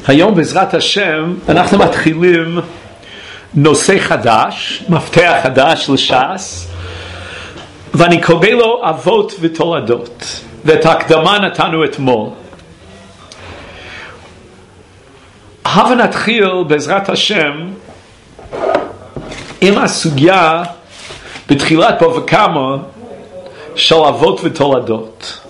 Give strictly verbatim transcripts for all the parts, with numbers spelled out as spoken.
היום בעזרת השם אנחנו מתחילים נושא חדש, מפתח חדש לש"ס, ואני קורא לו אבות ותולדות, ואת ההקדמה נתנו אתמול. הבה נתחיל בעזרת השם עם הסוגיה בתחילת בבא קמא של אבות ותולדות.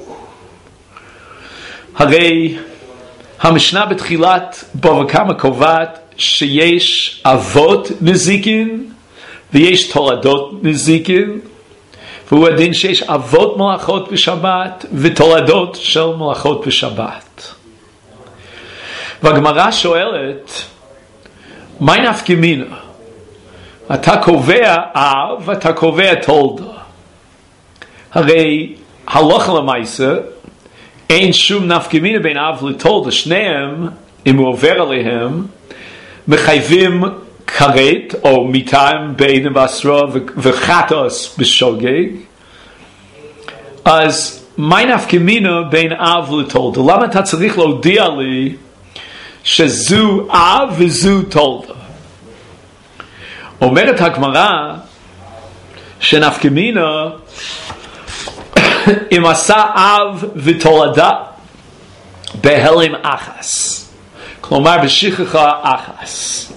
הרי המשנה בתחילת בבא קמא קובעת שיש אבות נזיקין ויש תולדות נזיקין, והוא הדין שיש אבות מלאכות בשבת ותולדות של מלאכות בשבת. והגמרא שואלת, מה נפקא מינה? אתה קובע אב ואתה קובע תולדה. הרי הלכה למעשה אין שום נפקא מינה בין אב לתולדה, שניהם אם הוא עובר עליהם מחייבים כרת או מיתיים בעין ועשרה וחטאס בשוגג. אז מה נפקא מינה בין אב לתולדה? למה אתה צריך להודיע לי שזו אב וזו תולדה? אומרת הגמרא שנפקא מינה אם עשה אב ותולדה בהלם אחס, כלומר בשכחה אחס.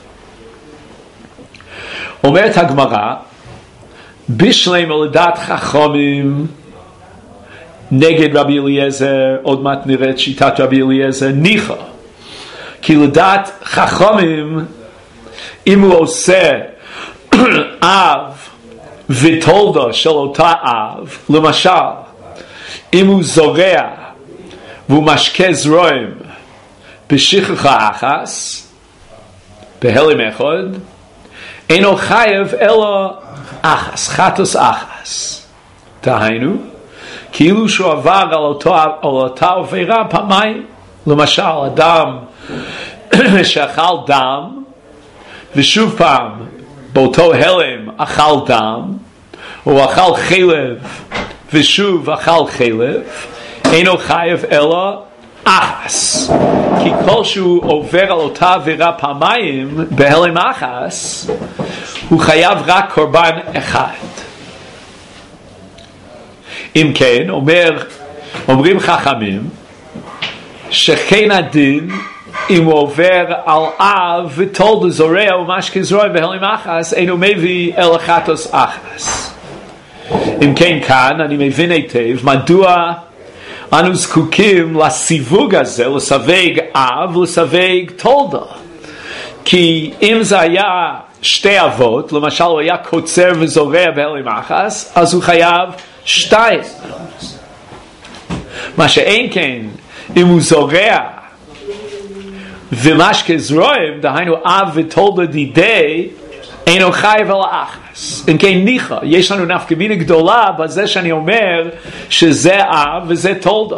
אומרת הגמרא, בשלם הולדת חכמים נגד רבי אליעזר, עוד מעט נראה את שיטת רבי אליעזר, ניחא, כי לדעת חכמים אם הוא עושה אב ותולדה של אותה אב, למשל אם הוא זורע והוא משקה זרועים בשכחה אחס בהלם אחד, אינו חייב אלא אחס, חטאס אחס. דהיינו, כאילו שהוא עבר על, אותו, על אותה עבירה פעמיים. למשל, אדם שאכל דם ושוב פעם באותו הלם אכל דם, או אכל חלב ושוב אכל חלב, אינו חייב אלא אחס. כי כל שהוא עובר על אותה עבירה פעמיים בהלם אחס, הוא חייב רק קורבן אחד. אם כן, אומר, אומרים חכמים שכן הדין אם הוא עובר על אב ותולדה זורע ומשקה זרועים בהלם אחס, אינו מביא אלא חטאס אחס. אם כן, כאן אני מבין היטב מדוע אנו זקוקים לסיווג הזה, לסווג אב ולסווג תולדה. כי אם זה היה שתי אבות, למשל הוא היה קוצר וזורע בהלם אחס, אז הוא חייב שתיים. מה שאין כן, אם הוא זורע ומשקה זרועים, דהיינו אב ותולדה דידי, אינו חייב על האחס. אם כן, ניחא, יש לנו נפקא מינה גדולה בזה שאני אומר שזה אב וזה תולדה.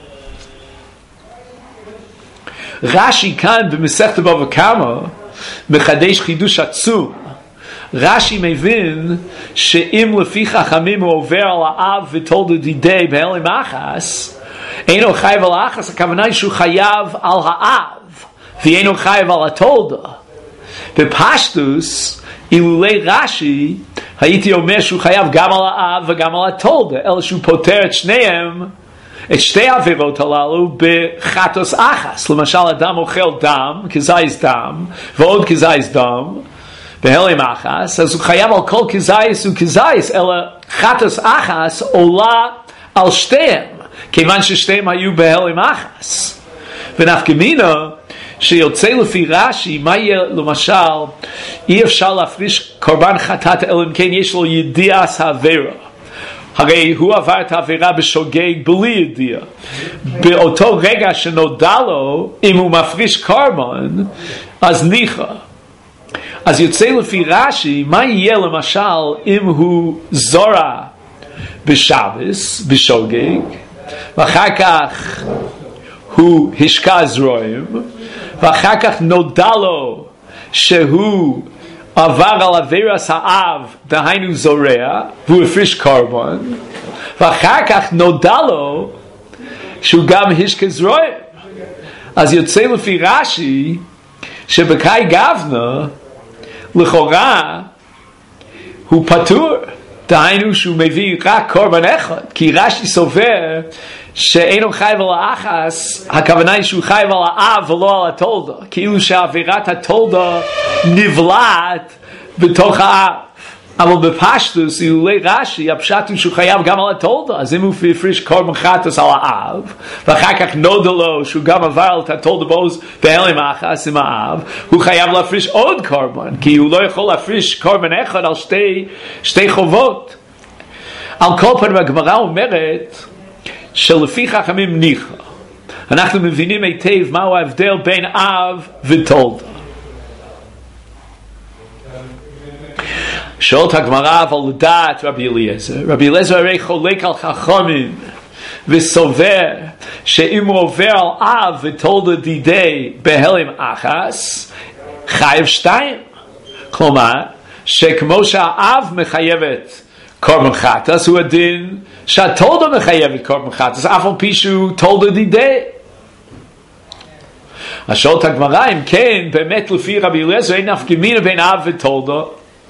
רש"י כאן במסכת בבא קמא מחדש חידוש עצום. רש"י מבין שאם לפי חכמים הוא עובר על האב ותולדה דידי בהלם אחס, אינו חייב על האחס, הכוונה היא שהוא חייב על האב ואינו חייב על התולדה. בפשטוס אילולי רש"י הייתי אומר שהוא חייב גם על האב וגם על התולדה, אלא שהוא פותר את שניהם, את שתי העבירות הללו בחטאס אחס. למשל אדם אוכל דם, כזייס דם ועוד כזייס דם בהלם אחס, אז הוא חייב על כל כזייס וכזייס, אלא חטאס אחס עולה על שתיהם כיוון ששתיהם היו בהלם אחס. ונפקא מינה שיוצא לפי רש"י, מה יהיה למשל, אי אפשר להפריש קורבן חטאת אלא אם כן יש לו ידיעת העבירה. הרי הוא עבר את העבירה בשוגג בלי ידיעה. באותו רגע שנודע לו, אם הוא מפריש קורבן, אז ניחא. אז יוצא לפי רש"י, מה יהיה למשל אם הוא זורע בשבס, בשוגג, ואחר כך הוא השקע זרועים, ואחר כך נודע לו שהוא עבר על עבירת האב, דהיינו זורע, והוא הפריש קורבן, ואחר כך נודע לו שהוא גם השקע זרועים. אז יוצא לפי רש"י שבקאי גבנה לכאורה הוא פטור, דהיינו שהוא מביא רק קורבן אחד, כי רש"י סובר שאינו חייב על האחס, הכוונה היא שהוא חייב על האב ולא על התולדה, כאילו שעבירת התולדה נבלעת בתוך האב. אבל בפשטוס, אילולי רש"י, הפשט הוא שהוא חייב גם על התולדה, אז אם הוא הפריש קורבן חטאס על האב, ואחר כך נודע לו שהוא גם עבר את התולדה בעוז בהלם האחס עם האב, הוא חייב להפריש עוד קורבן, כי הוא לא יכול להפריש קורבן אחד על שתי, שתי חובות. על כל פנים הגמרא אומרת, שלפי חכמים ניחא, אנחנו מבינים היטב מהו ההבדל בין אב ותולדה. שואלת הגמרא אבל לדעת רבי אליעזר, רבי אליעזר הרי חולק על חכמים וסובר שאם הוא עובר על אב ותולדה דידי בהלם אחס חייב שתיים, כלומר שכמו שהאב מחייבת קורבן חטאס הוא הדין שהתולדה מחייבת קורבן חטאס אף על פי שהוא תולדה דידי. אז שואלת הגמרא אם כן באמת לפי רבי אליעזר אין נפקא מינה בין אב ותולדה.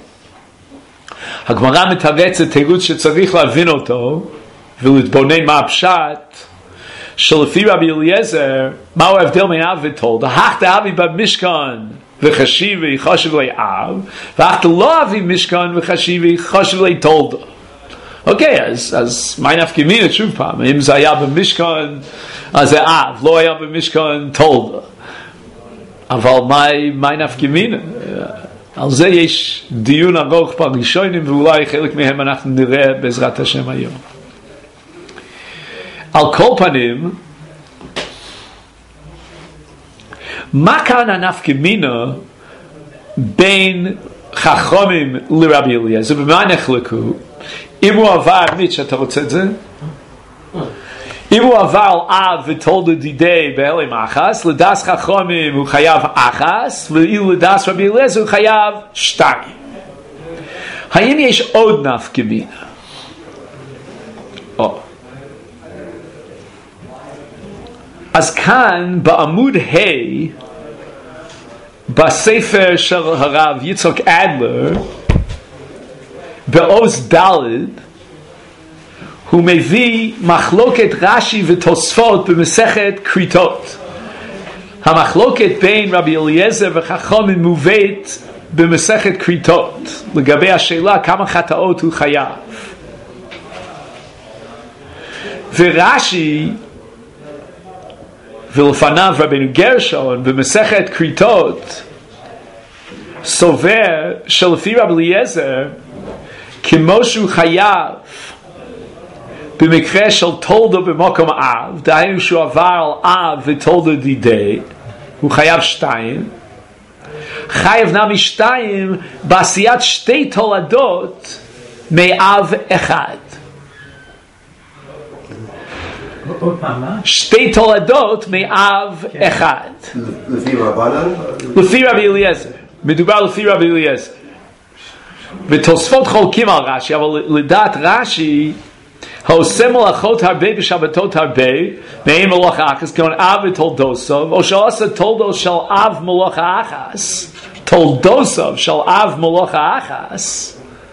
הגמרא מתרצת תירוץ שצריך להבין אותו ולהתבונן מה הפשט שלפי רבי אליעזר מהו ההבדל בין אב ותולדה. הכת אבי במשכן וחשיבי חושב לי אב, ואכת לא אבי משכן וחשיבי חושב לי תולדה. אוקיי, אז, אז מה נפקא מינה שוב פעם, אם זה היה במשכן אז זה אב, לא היה במשכן תולדה, אבל מה, מה נפקא מינה? על זה יש דיון ארוך בראשונים ואולי חלק מהם אנחנו נראה בעזרת השם היום. על כל פנים, מה כאן הנפקא מינה בין חכמים לרבי אליעזר? במה נחלקו? אם הוא עבר, מיץ' אתה רוצה את זה? אם הוא עבר על אב ותולדה דידי בהלם אחס, לדס חכמים הוא חייב אחס, ואילו לדס רבי אליעזר הוא חייב שתיים. האם יש עוד נפקא מינה? או. אז כאן בעמוד ה' בספר של הרב יצחק אדלר, בעוז ד' הוא מביא מחלוקת רש"י ותוספות במסכת כריתות. המחלוקת בין רבי אליעזר וחכמים מובאת במסכת כריתות לגבי השאלה כמה חטאות הוא חייב. ורש"י ולפניו רבינו גרשון במסכת כריתות סובר שלפי רבי אליעזר כמו שהוא חייב במקרה של תולדה במקום אב, דהיינו שהוא עבר על אב ותולדה דידי, הוא חייב שתיים, חייב נמי שתיים בעשיית שתי תולדות מאב אחד. שתי תולדות מאב אחד. לפי רבנן? לפי רבי אליעזר. מדובר לפי רבי אליעזר. ותוספות חולקים על רש"י, אבל לדעת רש"י, העושה מלאכות הרבה בשבתות הרבה, מהם מלאכה אחס, כמובן אב ותולדוסוב, או שעושה תולדו של אב מלאכה אחס, תולדוסוב של אב מלאכה אחס,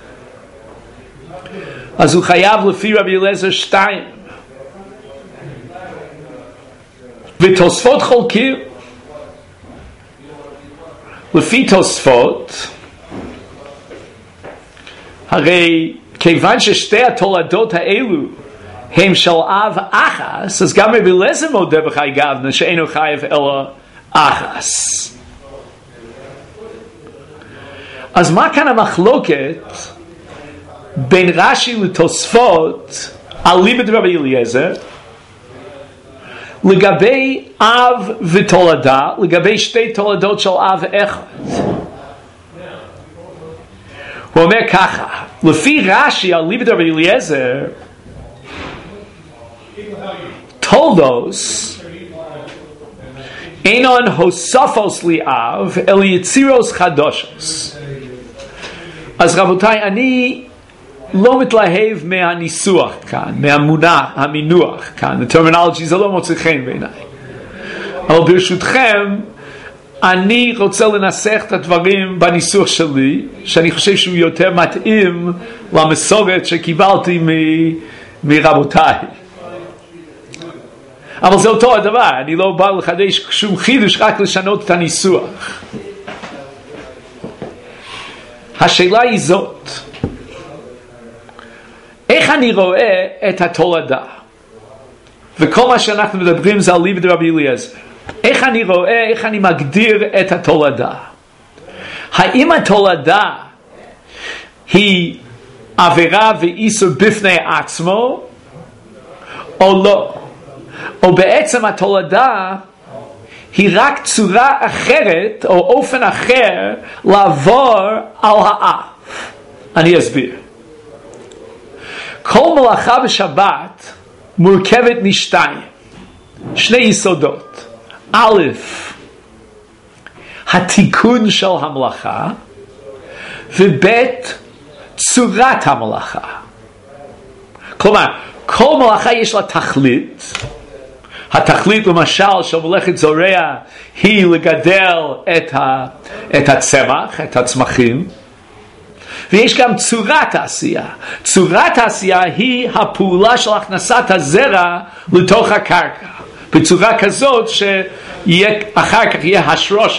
אז הוא חייב לפי רבי אליעזר שתיים. ותוספות חולקים, לפי תוספות, הרי כיוון ששתי התולדות האלו הם של אב אחס, אז גם רבי אליעזר מודה בחי גבנה שאינו חייב אלא אחס. אז מה כאן המחלוקת בין רש"י לתוספות על לימוד רבי אליעזר לגבי אב ותולדה, לגבי שתי תולדות של אב אחד? הוא אומר ככה, לפי רש"י על לימוד רבי אליעזר, תולדוס אינן הוספוס לי אב, אלא יצירוס חדושוס. אז רבותיי, אני לא מתלהב מהניסוח כאן, מהמונח, המינוח כאן, הטרמינולוגי זה לא מוצא חן בעיניי. אבל ברשותכם, אני רוצה לנסח את הדברים בניסוח שלי, שאני חושב שהוא יותר מתאים למסורת שקיבלתי מ... מרבותיי. אבל זה אותו הדבר, אני לא בא לחדש שום חידוש, רק לשנות את הניסוח. השאלה היא זאת, איך אני רואה את התולדה? וכל מה שאנחנו מדברים זה על ליבד רבי אליעזר. איך אני רואה, איך אני מגדיר את התולדה? האם התולדה היא עבירה ואיסור בפני עצמו, או לא? או בעצם התולדה היא רק צורה אחרת, או אופן אחר, לעבור על האב. אני אסביר. כל מלאכה בשבת מורכבת משתיים, שני יסודות. א', התיקון של המלאכה, וב', צורת המלאכה. כלומר, כל מלאכה יש לה תכלית. התכלית למשל של מלאכת זורע היא לגדל את, ה, את הצמח, את הצמחים. ויש גם צורת העשייה. צורת העשייה היא הפעולה של הכנסת הזרע לתוך הקרקע. בצורה כזאת שאחר כך יהיה השרושה.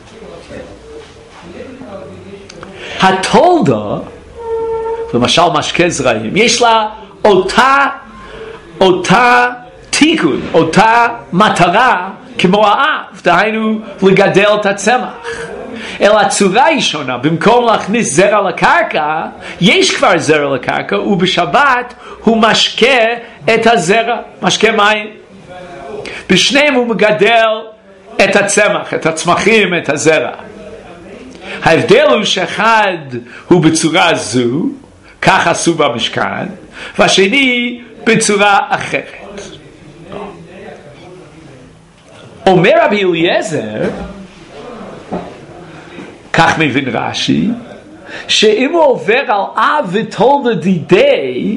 התולדה, למשל משקה זרעים, יש לה אותה, אותה תיקון, אותה מטרה כמו האב, דהיינו לגדל את הצמח. אלא הצורה היא שונה, במקום להכניס זרע לקרקע, יש כבר זרע לקרקע, ובשבת הוא משקה את הזרע, משקה מים. בשניהם הוא מגדל את הצמח, את הצמחים, את הזרע. ההבדל הוא שאחד הוא בצורה זו, כך עשו במשכן, והשני בצורה אחרת. אומר רבי אליעזר, כך מבין רש"י, שאם הוא עובר על אב ותולדה דידי,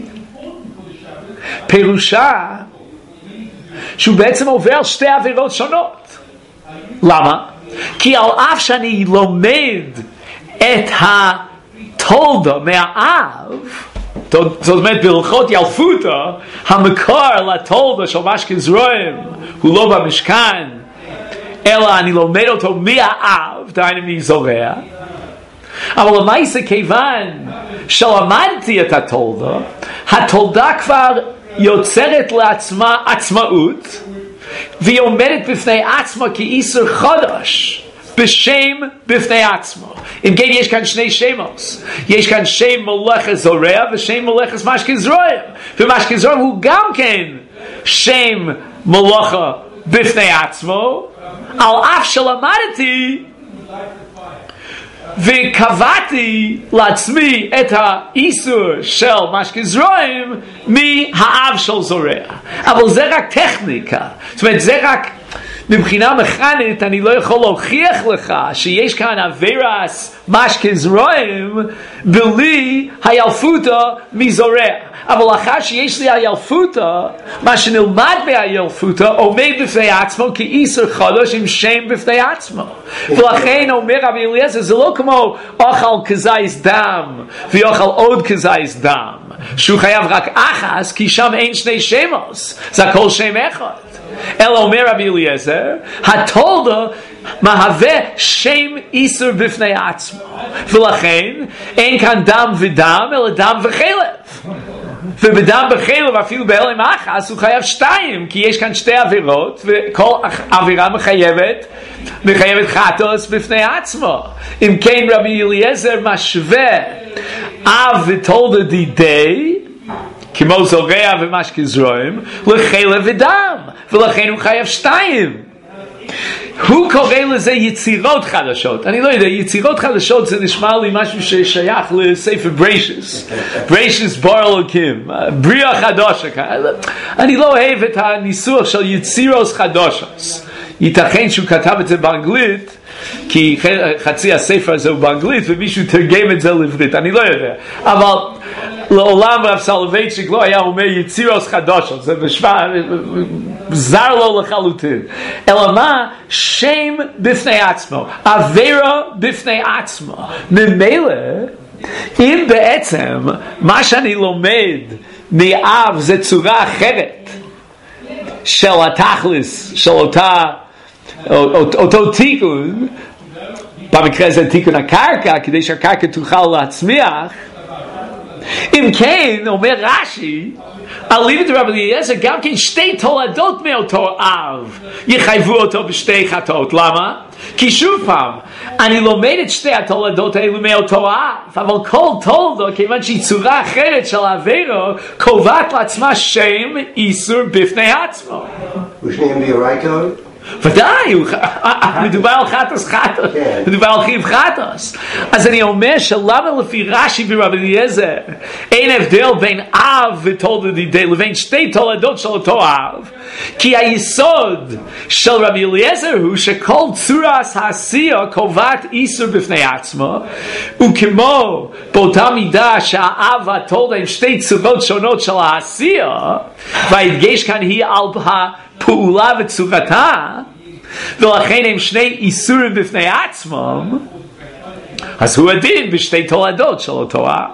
פירושה שהוא בעצם עובר על שתי עבירות שונות. למה? כי על אף שאני לומד את התולדה מהאב, זאת אומרת בהלכות ילפותא, המקור לתולדה של משקה זרעים הוא לא במשכן, אלא אני לומד אותו מהאב, דהיינו מזורע. אבל למעשה כיוון שלמדתי את התולדה, התולדה כבר יוצרת לעצמה עצמאות, והיא עומדת בפני עצמה כאיסור חדש, בשם בפני עצמו. אם כן, יש כאן שני שמות. יש כאן שם מלאכת זורע ושם מלאכת משקה זרעים. ומשקה זרעים הוא גם כן שם מלאכה בפני עצמו, על אף שלמדתי וקבעתי לעצמי את האיסור של משקה זרעים מהאב של זורע. אבל זה רק טכניקה. זאת אומרת, זה רק מבחינה מכנית, אני לא יכול להוכיח לך שיש כאן עבירת משקה זרעים בלי הילפותא מזורע. אבל לאחר שיש לי הילפותא, מה שנלמד מהילפותא עומד בפני עצמו כאיסור חדש עם שם בפני עצמו. ולכן אומר רבי אליעזר, זה לא כמו אוכל כזית דם ואוכל עוד כזית דם, שהוא חייב רק אחס, כי שם אין שני שמות, זה הכל שם אחד. אלא אומר רבי אליעזר, התולדה מהווה שם איסור בפני עצמו, ולכן אין כאן דם ודם אלא דם וחלב. ובדם בחלב אפילו בהלם אחס הוא חייב שתיים, כי יש כאן שתי עבירות, וכל עבירה מחייבת מחייבת חטוס בפני עצמו. אם כן רבי אליעזר משווה אב ותולדה דידי כמו זורע ומשקה זרעים לחלב ודם, ולכן הוא חייב שתיים. הוא קורא לזה יצירות חדשות. אני לא יודע, יצירות חדשות זה נשמע לי משהו ששייך לספר בריישס. בריישס בר אלוקים, בריאה חדושה. אני לא אוהב את הניסוח של יצירות חדשות. ייתכן שהוא כתב את זה באנגלית, כי חצי הספר הזה הוא באנגלית, ומישהו תרגם את זה לעברית, אני לא יודע. אבל לעולם רב סולובייצ'יק לא היה אומר יצירות חדשות, זה בשבע, זר לו לחלוטין. אלא מה? שם בפני עצמו, עבירה בפני עצמו. ממילא, אם בעצם מה שאני לומד מאב זה צורה אחרת של התכלס, של אותה, אותו תיקון, במקרה הזה תיקון הקרקע, כדי שהקרקע תוכל להצמיח, אם כן, אומר רש"י, אליבא דרבי אליעזר, גם כן שתי תולדות מאותו אב יחייבו אותו בשתי חטאות. למה? כי שוב פעם, אני לומד את שתי התולדות האלו מאותו אב, אבל כל תולדו, כיוון שהיא צורה אחרת של עבירו, קובעת לעצמה שם איסור בפני עצמו. ושניהם ביורייקון? ודאי, מדובר על חטוס חטוס, מדובר על חיוב חטוס. אז אני אומר שלמה לפי רש"י ורבי אליעזר אין הבדל בין אב ותולדות לבין שתי תולדות של אותו אב, כי היסוד של רבי אליעזר הוא שכל צורת העשייה קובעת איסור בפני עצמו, וכמו באותה מידה שהאב והתולדה הם שתי צורות שונות של העשייה, וההדגש כאן היא על הפעולה וצורתה, ולכן הם שני איסורים בפני עצמם, אז הוא הדין בשתי תולדות של אותו אב.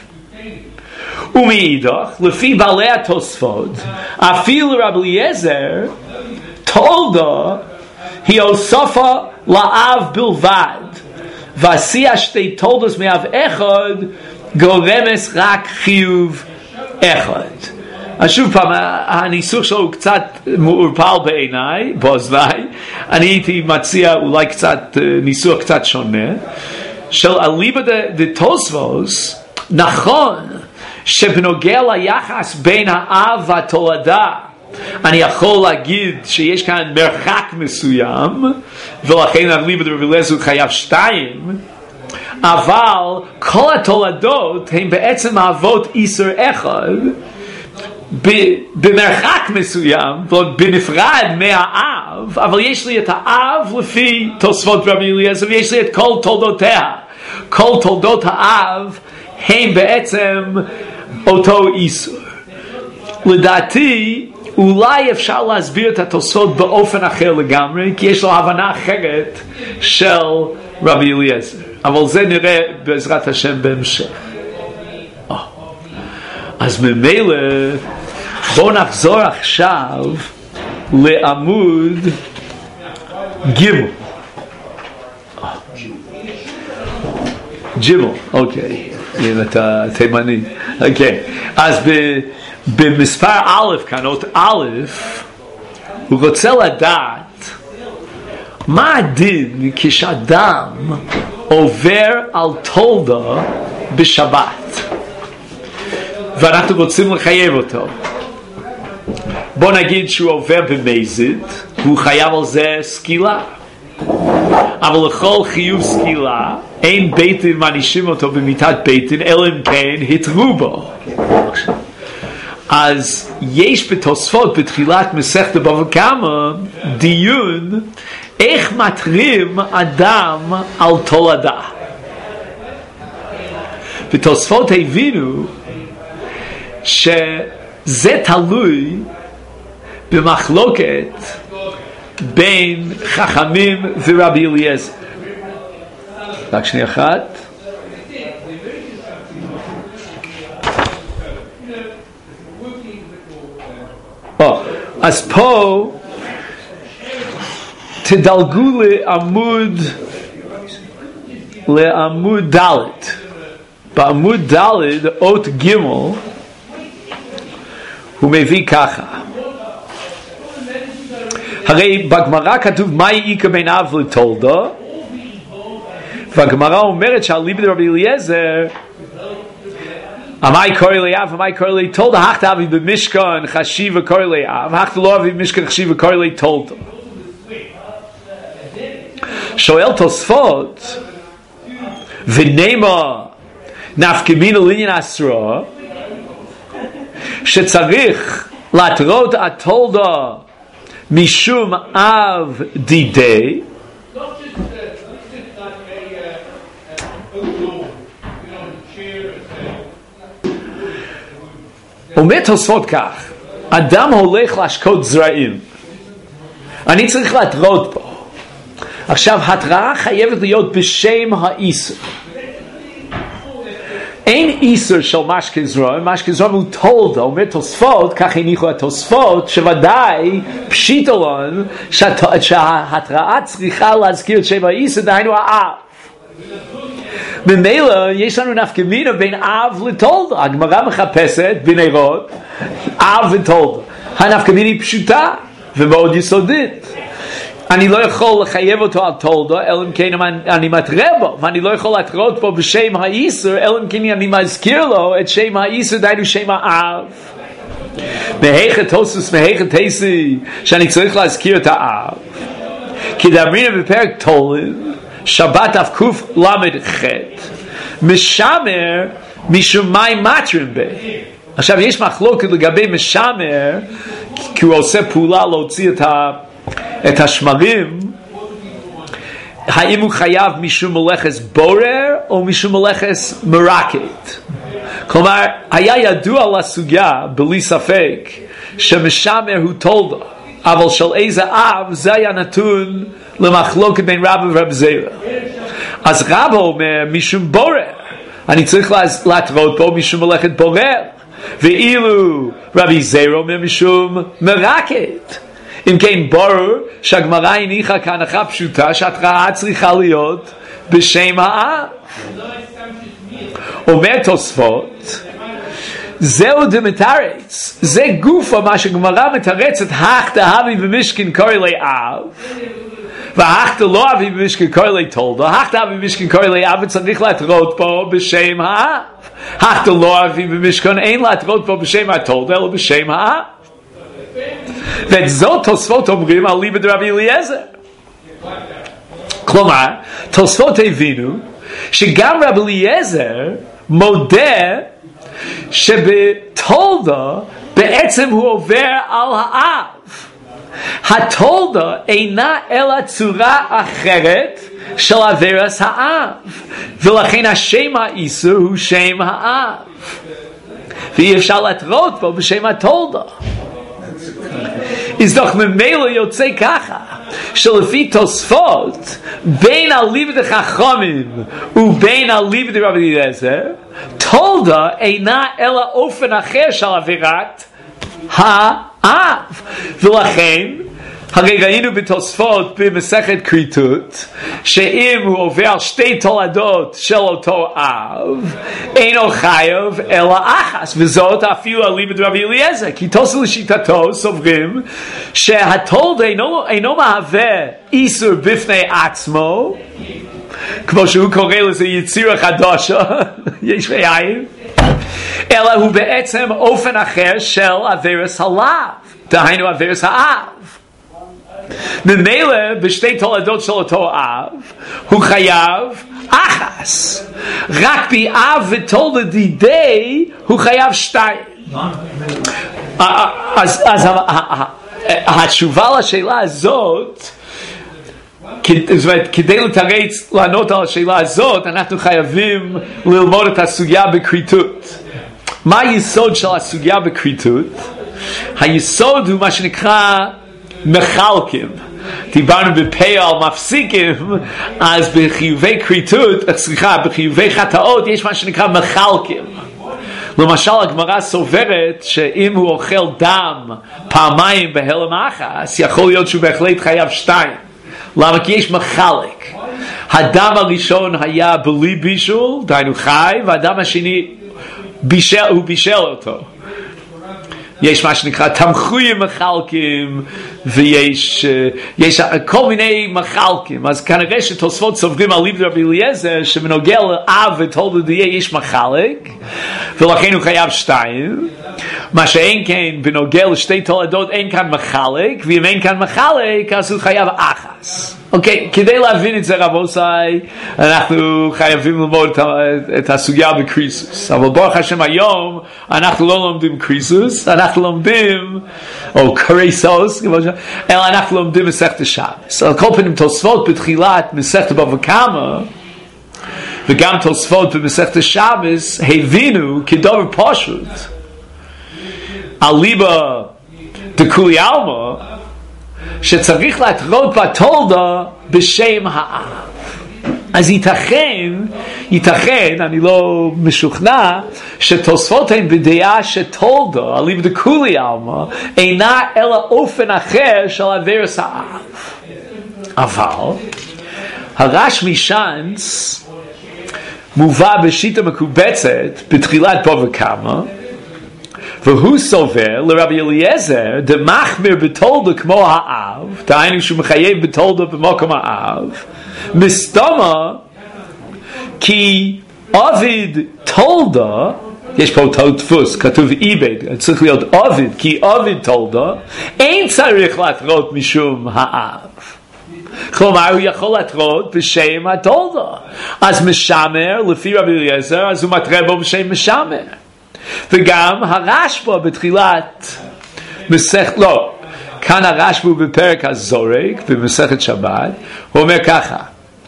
ומאידך, לפי בעלי התוספות, אפילו רבי אליעזר, תולדה היא הוספה לאב בלבד, ועשייה שתי תולדות מאב אחד גורמת רק חיוב אחד. אז שוב פעם, הניסוח שלו הוא קצת מעורפל בעיניי, באוזניי. אני הייתי מציע אולי קצת, ניסוח קצת שונה, של אליבא דתוספוס, נכון שבנוגע ליחס בין האב והתולדה, אני יכול להגיד שיש כאן מרחק מסוים, ולכן אליבא דרבי אליעזר חייב שתיים, אבל כל התולדות הן בעצם מהוות איסור אחד, במרחק מסוים, בנפרד מהאב, אבל יש לי את האב לפי תוספות רבי אליעזר, ויש לי את כל תולדותיה. כל תולדות האב הם בעצם אותו איסור. לדעתי, אולי אפשר להסביר את התוספות באופן אחר לגמרי, כי יש לו הבנה אחרת של רבי אליעזר. אבל זה נראה בעזרת השם בהמשך. אז ממילא בואו נחזור עכשיו לעמוד גימל. גימל, אוקיי. הנה אתה תימני. אוקיי. אז במספר א' כאן, אות א', הוא רוצה לדעת מה הדין כשאדם עובר על תולדה בשבת. ואנחנו רוצים לחייב אותו. בוא נגיד שהוא עובר במזיד, הוא חייב על זה סקילה. אבל לכל חיוב סקילה, אין בית דין מענישים אותו במיתת בית דין, אלא אם כן התרו בו. אז יש בתוספות בתחילת מסכת בבא קמא דיון איך מתרים אדם על תולדה. בתוספות הבינו שזה תלוי במחלוקת בין חכמים ורבי אליעזר. רק שנייה אחת. או, אז פה תדלגו לעמוד לעמוד ד'. בעמוד ד' אות ג' הוא מביא ככה. הרי בגמרא כתוב מהי איכא בין אב לתולדה, והגמרא אומרת שאליבא דרבי אליעזר אמאי קורא לי אב אמאי קורא לי תולדה, הכתא אבי במשכן חשיבה קורא לי אב, הכתא לא אבי במשכן חשיבה קורא לי תולדה. שואל תוספות ונאמר נפקא מינה לעניין אסרה, שצריך להתרות התולדה משום אב דידי, אומר תוספות כך, אדם הולך להשקות זרעים, אני צריך להתרות פה. עכשיו, התראה חייבת להיות בשם האיסור. אין איסור של משקה זרעים, משקה זרעים הוא תולדה, אומר תוספות, כך הניחו התוספות, שוודאי פשיטלון, שההתראה צריכה להזכיר את שם האיסור, דהיינו האב. במילא יש לנו נפקא מינה בין אב לתולדה. הגמרא מחפשת בנרות אב ותולדה. הנפקא מינה היא פשוטה ומאוד יסודית. אני לא יכול לחייב אותו על תולדה אלא אם כן אני מתרה בו, ואני לא יכול להתרות בו בשם האיסור אלא אם כן אני מזכיר לו את שם האיסור, דהיינו שם האב. מהיכת תוספות מהיכת תסי שאני צריך להזכיר את האב, כי דאמרינן בפרק תולד שבת אף קוף למד חט משמר משום מים מטרים בי. עכשיו יש מחלוקת לגבי משמר, כי הוא עושה פעולה להוציא את, ה, את השמרים, האם הוא חייב משום מלאכת בורר או משום מלאכת מרקת. כלומר היה ידוע לסוגיה בלי ספק שמשמר הוא תולדה, אבל של איזה אב זה היה נתון למחלוקת בין רבא ורב זירא. אז רבא אומר משום בורר, אני צריך להתרות פה משום מלאכת בורר, ואילו רבי זירא אומר משום מרקת. אם כן ברור שהגמרא הניחה כהנחה פשוטה שההתראה צריכה להיות בשם האב. אומר תוספות, זהו דמתרץ, זה גופה מה שגמרא מתרצת, הכתא הבי במשכן קורא לאב והכתא לא אבי במשכן קורא לתולדה. הכתא אבי במשכן קורא לאב וצריך להתרות פה בשם האב, הכתא לא אבי במשכן אין להתרות פה בשם התולדה אלא בשם האב. ואת זאת תוספות אומרים על ליבא דרבי אליעזר. כלומר תוספות הבינו שגם רבי אליעזר מודה שבתולדה בעצם הוא עובר על האב. התולדה אינה אלא צורה אחרת של עבירת האב, ולכן השם האיסור הוא שם האב, ואי אפשר להתרות בו בשם התולדה. אז דוח ממילא יוצא ככה שלפי תוספות בין אליבא דחכמים ובין אליבא דרבי אליעזר, תולדה אינה אלא אופן אחר של עבירת האב. ולכן הרי ראינו בתוספות במסכת כריתות שאם הוא עובר על שתי תולדות של אותו אב אינו חייב אלא אחת, וזאת אפילו אליבא דרבי אליעזר, כי תוספות לשיטתו סוברים שהתולדה אינו, אינו מהווה איסור בפני עצמו, כמו שהוא קורא לזה יצירה חדשה יש מאין, אלא הוא בעצם אופן אחר של עבירת הלאו, דהיינו עבירת האב. ממילא בשתי תולדות של אותו אב הוא חייב אחס, רק באב ותולדה דידי הוא חייב שתיים. אז, אז התשובה לשאלה הזאת, זאת אומרת, כדי לתרץ לענות על השאלה הזאת אנחנו חייבים ללמוד את הסוגיה בכריתות. מה היסוד של הסוגיה בכריתות? היסוד הוא מה שנקרא מחלקים. דיברנו בפה על מפסיקים, אז בחיובי כריתות, סליחה, בחיובי חטאות יש מה שנקרא מחלקים. למשל הגמרא סוברת שאם הוא אוכל דם פעמיים בהלם אחת, יכול להיות שהוא בהחלט חייב שתיים. למה? כי יש מחלק. הדם הראשון היה בלי בישול, דהיינו חי, והדם השני בישל, הוא בישל אותו. יש מה שנקרא תמחויים מחלקים, ויש יש כל מיני מחלקים. אז כנראה שתוספות סוברים על ליבא דרבי אליעזר שמנוגע לאב ותולדה דיה יש מחלק, ולכן הוא חייב שתיים. מה שאין כן בנוגע לשתי תולדות אין כאן מחלק, ואם אין כאן מחלק אז הוא חייב אחס. אוקיי, כדי להבין את זה רבותיי אנחנו חייבים ללמוד את, את הסוגיה בקריסוס, אבל ברוך השם היום אנחנו לא לומדים קריסוס, אנחנו לומדים או קריסוס, אלא אנחנו לומדים מסכת שבס. על כל פנים תוספות בתחילת מסכת בבא קמא, וגם תוספות במסכת שבס, הבינו כדבר פשוט, על ליבה דכולי עלמא, שצריך להתרות בתולדה בשם האב. אז ייתכן, ייתכן, אני לא משוכנע, שתוספות הן בדעה שתולדה, אליבא דכולי עלמא, אינה אלא אופן אחר של עבירת האב. אבל, הרשמי שאנץ מובא בשיטה מקובצת בתחילת בבא קמא, והוא סובר לרבי אליעזר דמחמיר בתולדה כמו האב, דהיינו שהוא מחייב בתולדה במקום האב, מסתמה כי עובד תולדה, יש פה טעות דפוס, כתוב איבד, צריך להיות עובד, כי עובד תולדה אין צריך להתרות משום האב. כלומר הוא יכול להתרות בשם התולדה, אז משמר לפי רבי אליעזר, אז הוא מתרה בו בשם משמר. וגם הרשב"א בתחילת מסכת, לא, כאן הרשב"א בפרק הזורק במסכת שבת, הוא אומר ככה,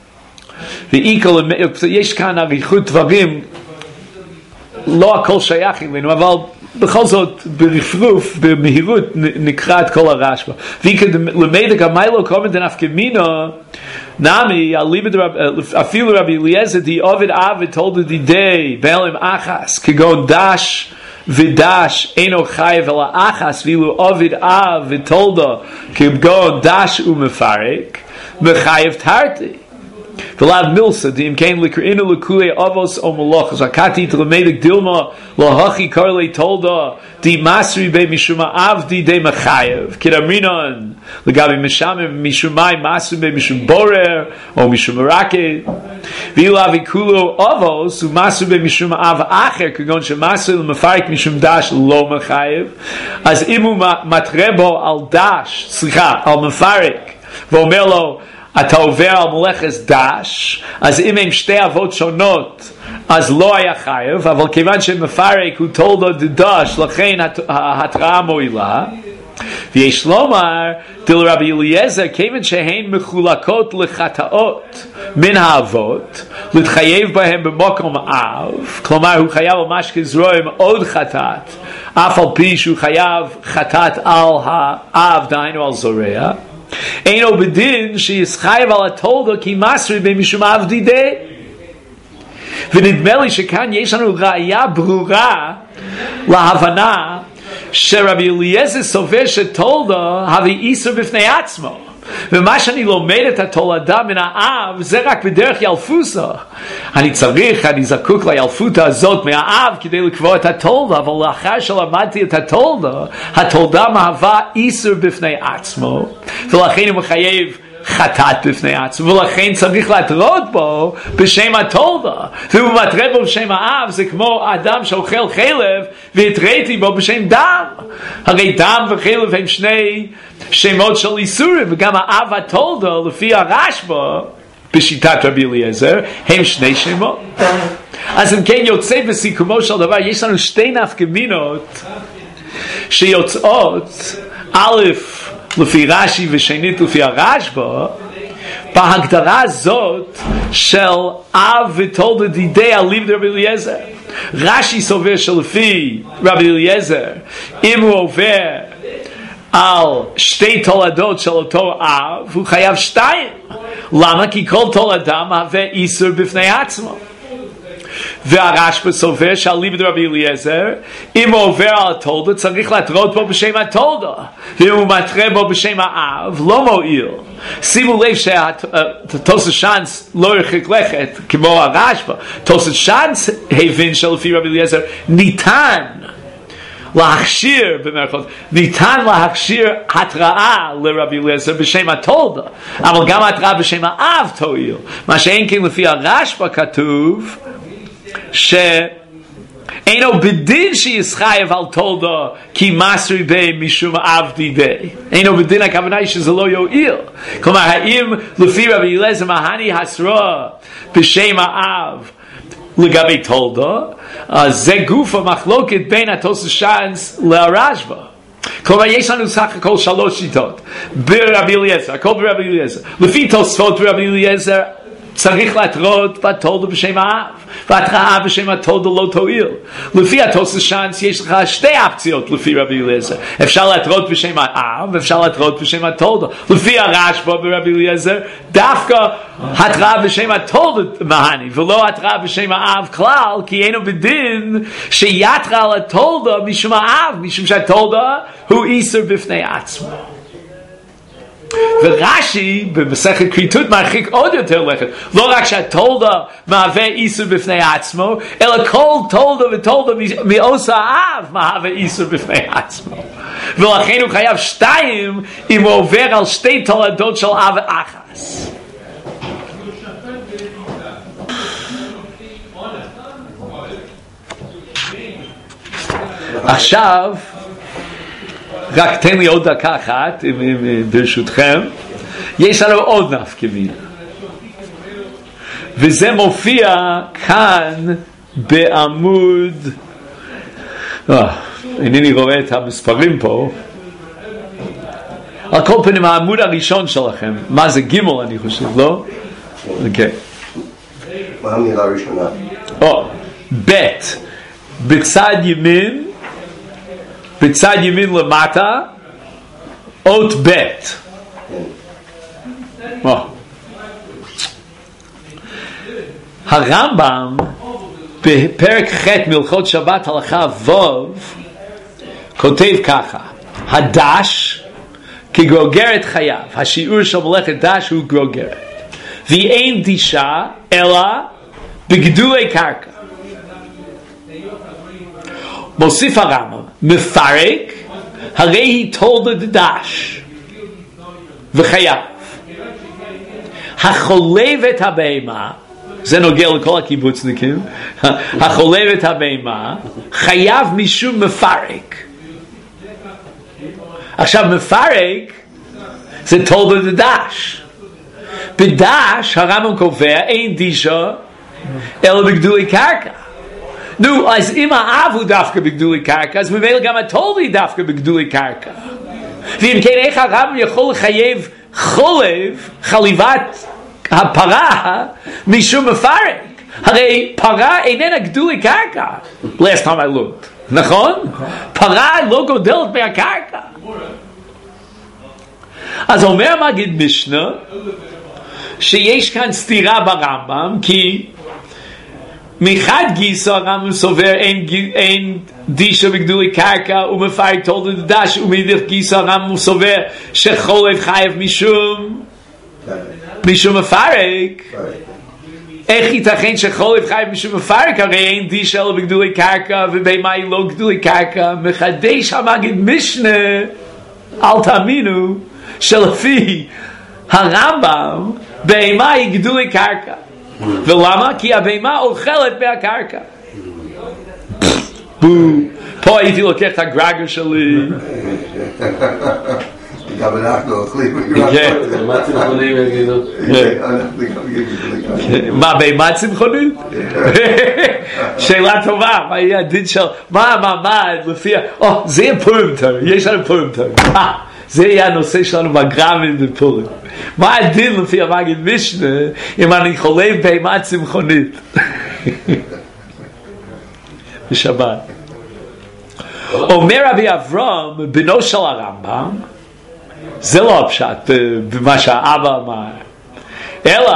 יש כאן אריכות דברים, לא הכל שייך אלינו, אבל בכל זאת ברפרוף, במהירות נקרא את כל הרשב"א. ולמד גמיילו קומן דנפקא מינה נמי, אפילו רבי אליעזר די עובד אב ותולדה דידי בהלם אחס, כגון דש ודש אינו חייב אלא אחס, ואילו עובד אב ותולדה כגון דש ומפרק, מחייב תרתי. ולאו מילסא, דאם כן לקראינו לכולי אבוס או מלוכס, הקטי תלמד דילמה להכי קורלי תולדה די מסרי בי משום האב די די מחייב, כדאמרינן לגבי משם משום מי מסרי בי משום בורר או משום מרקד, ואילו אבי כולו אבוס הוא מסרי בי משום האב אחר, כגון שמסרי למפרק משום דש לא מחייב, אז אם הוא מתרה בו על דש, סליחה, על מפרק, ואומר לו אתה עובר על מלאכת דש, אז אם הם שתי אבות שונות, אז לא היה חייב, אבל כיוון שמפרק הוא תולדה דש, לכן ההתראה מועילה. ויש לומר, דל רבי אליעזר, כיוון שהן מחולקות לחטאות מן האבות, להתחייב בהם במקום אב, כלומר הוא חייב על משקה זרוע עם עוד חטאת, אף על פי שהוא חייב חטאת על האב, דהיינו על זורע, אינו בדין שיסחייב על התולדה כי מסרי במשום אב דידי. ונדמה לי שכאן יש לנו ראיה ברורה להבנה שרבי אליעזר סובר שתולדה הביא איסור בפני עצמו, ומה שאני לומד את התולדה מן האב זה רק בדרך ילפוסה. אני צריך, אני זקוק לילפותה הזאת מהאב כדי לקבוע את התולדה, אבל לאחר שלמדתי את התולדה, התולדה מהווה איסור בפני עצמו, ולכן הוא מחייב חטאת בפני עצמו, ולכן צריך להתרות בו בשם התולדה. והוא מתרה בו בשם האב, זה כמו אדם שאוכל חלב והתראיתי בו בשם דם. הרי דם וחלב הם שני שמות של איסורים, וגם האב התולדה לפי הרשב"א בשיטת רבי אליעזר הם שני שמות. אז אם כן יוצא בסיכומו של דבר, יש לנו שתי נפקא מינות שיוצאות, א' לפי רש"י ושנית לפי הרשב"א, בהגדרה הזאת של אב ותולדה דידי אליבא דרבי אליעזר. רש"י סובר שלפי רבי אליעזר, אם הוא עובר על שתי תולדות של אותו אב, הוא חייב שתיים. למה? כי כל תולדה מהווה איסור בפני עצמו. והרשב"א סובר שאליבא דרבי אליעזר, אם הוא עובר על התולדה צריך להתרות בו בשם התולדה, ואם הוא מתרה בו בשם האב לא מועיל. שימו לב שתוספות שאנץ לא הרחיק לכת כמו הרשב"א. תוספות שאנץ הבין שלפי רבי אליעזר ניתן להכשיר, במרכאות, ניתן להכשיר התראה לרבי אליעזר בשם התולדה, אבל גם התראה בשם האב תועיל. מה שאין כן לפי הרשב"א כתוב שאינו בדין שיסחייב על תולדה כי מסרי בי משום אב דידי. אינו בדין, הכוונה היא שזה לא יועיל. כלומר, האם לפי רבי אליעזר מהני הסרה בשם האב לגבי תולדה, אז זה גוף המחלוקת בין התוספות שאנץ לרשב"א. כלומר, יש לנו סך הכל שלוש שיטות. ברבי אליעזר, הכל ברבי אליעזר. לפי תוספות ברבי אליעזר, צריך להתרות בתולדו בשם האב, והתראה בשם התולדו לא תועיל. לפי התוספות שאנס יש לך שתי אופציות לפי רבי אליעזר. אפשר להתרות בשם האב, ואפשר להתרות בשם התולדו. לפי הרשב"א ברבי אליעזר, דווקא התראה בשם התולדו מהני, ולא התראה בשם האב כלל, כי אינו בדין שיתרא על התולדו משום האב, משום שהתולדו הוא איסור בפני עצמו. ורש"י במסכת כריתות מרחיק עוד יותר לכת, לא רק שהתולדה מהווה איסור בפני עצמו, אלא כל תולדה ותולדה מעושה האב מהווה איסור בפני עצמו, ולכן הוא חייב שתיים אם הוא עובר על שתי תולדות של אב אחס. עכשיו רק תן לי עוד דקה אחת, ברשותכם. יש לנו עוד נפקא מינה, וזה מופיע כאן בעמוד, אינני רואה את המספרים פה, על כל פנים העמוד הראשון שלכם, מה זה ג' אני חושב, לא? אוקיי. מה המילה הראשונה? או, ב' בצד ימין, בצד ימין למטה, אות ב'. הרמב"ם בפרק ח' מלכות שבת הלכה ו' כותב ככה: הדש כגרוגרת חייו, השיעור של מלאכת דש הוא גרוגרת, ואין דישה אלא בגדולי קרקע. מוסיף הרמב"ם, מפרק הרי היא תולדת דש וחייו. החולבת הבהמה, זה נוגע לכל הקיבוצניקים, החולבת הבהמה חייב משום מפרק. עכשיו מפרק זה תולדת דש. בדש הרמב"ם קובע אין דישה אלא בגדולי קרקע. נו, אז אם האב הוא דווקא בגדולי קרקע, אז ממילא גם התולדה היא דווקא בגדולי קרקע. ואם כן, איך הרמב"ם יכול לחייב חולב, חליבת הפרה, משום מפרק? הרי פרה איננה גדולי קרקע. last time I looked. נכון? פרה לא גודלת מהקרקע. אז אומר מגיד משנה, שיש כאן סתירה ברמב"ם, כי מחד גיסא הרמב"ם סובר אין, אין דישה בגדולי קרקע ומפרק תולדת דש, ומאידך גיסא הרמב"ם סובר שחולב חייב משום משום מפרק. איך ייתכן שחולב חייב משום מפרק? הרי אין דישה אלא בגדולי קרקע ובהמה היא לא גדולי קרקע. מחדש המגיד משנה, אל תאמינו, שלפי הרמב"ם בהמה היא גדולי קרקע. ולמה? כי הבהמה אוכלת מהקרקע. בו, פה הייתי לוקח את הגרגר שלי. גם אנחנו אוכלים. מה צמחונים יגידו? מה, בהמה צמחונית? שאלה טובה, מה יהיה הדין של, מה המעמד לפי, או, זה יהיה פורים טוב, יש לנו פורים טוב. זה יהיה הנושא שלנו בגרמים בפורים. מה הדין לפי המגיד משנה אם אני חולב בהמה צמחונית? בשבת. אומר רבי אברהם, בנו של הרמב"ם, זה לא הפשט במה שהאבא אמר, אלא,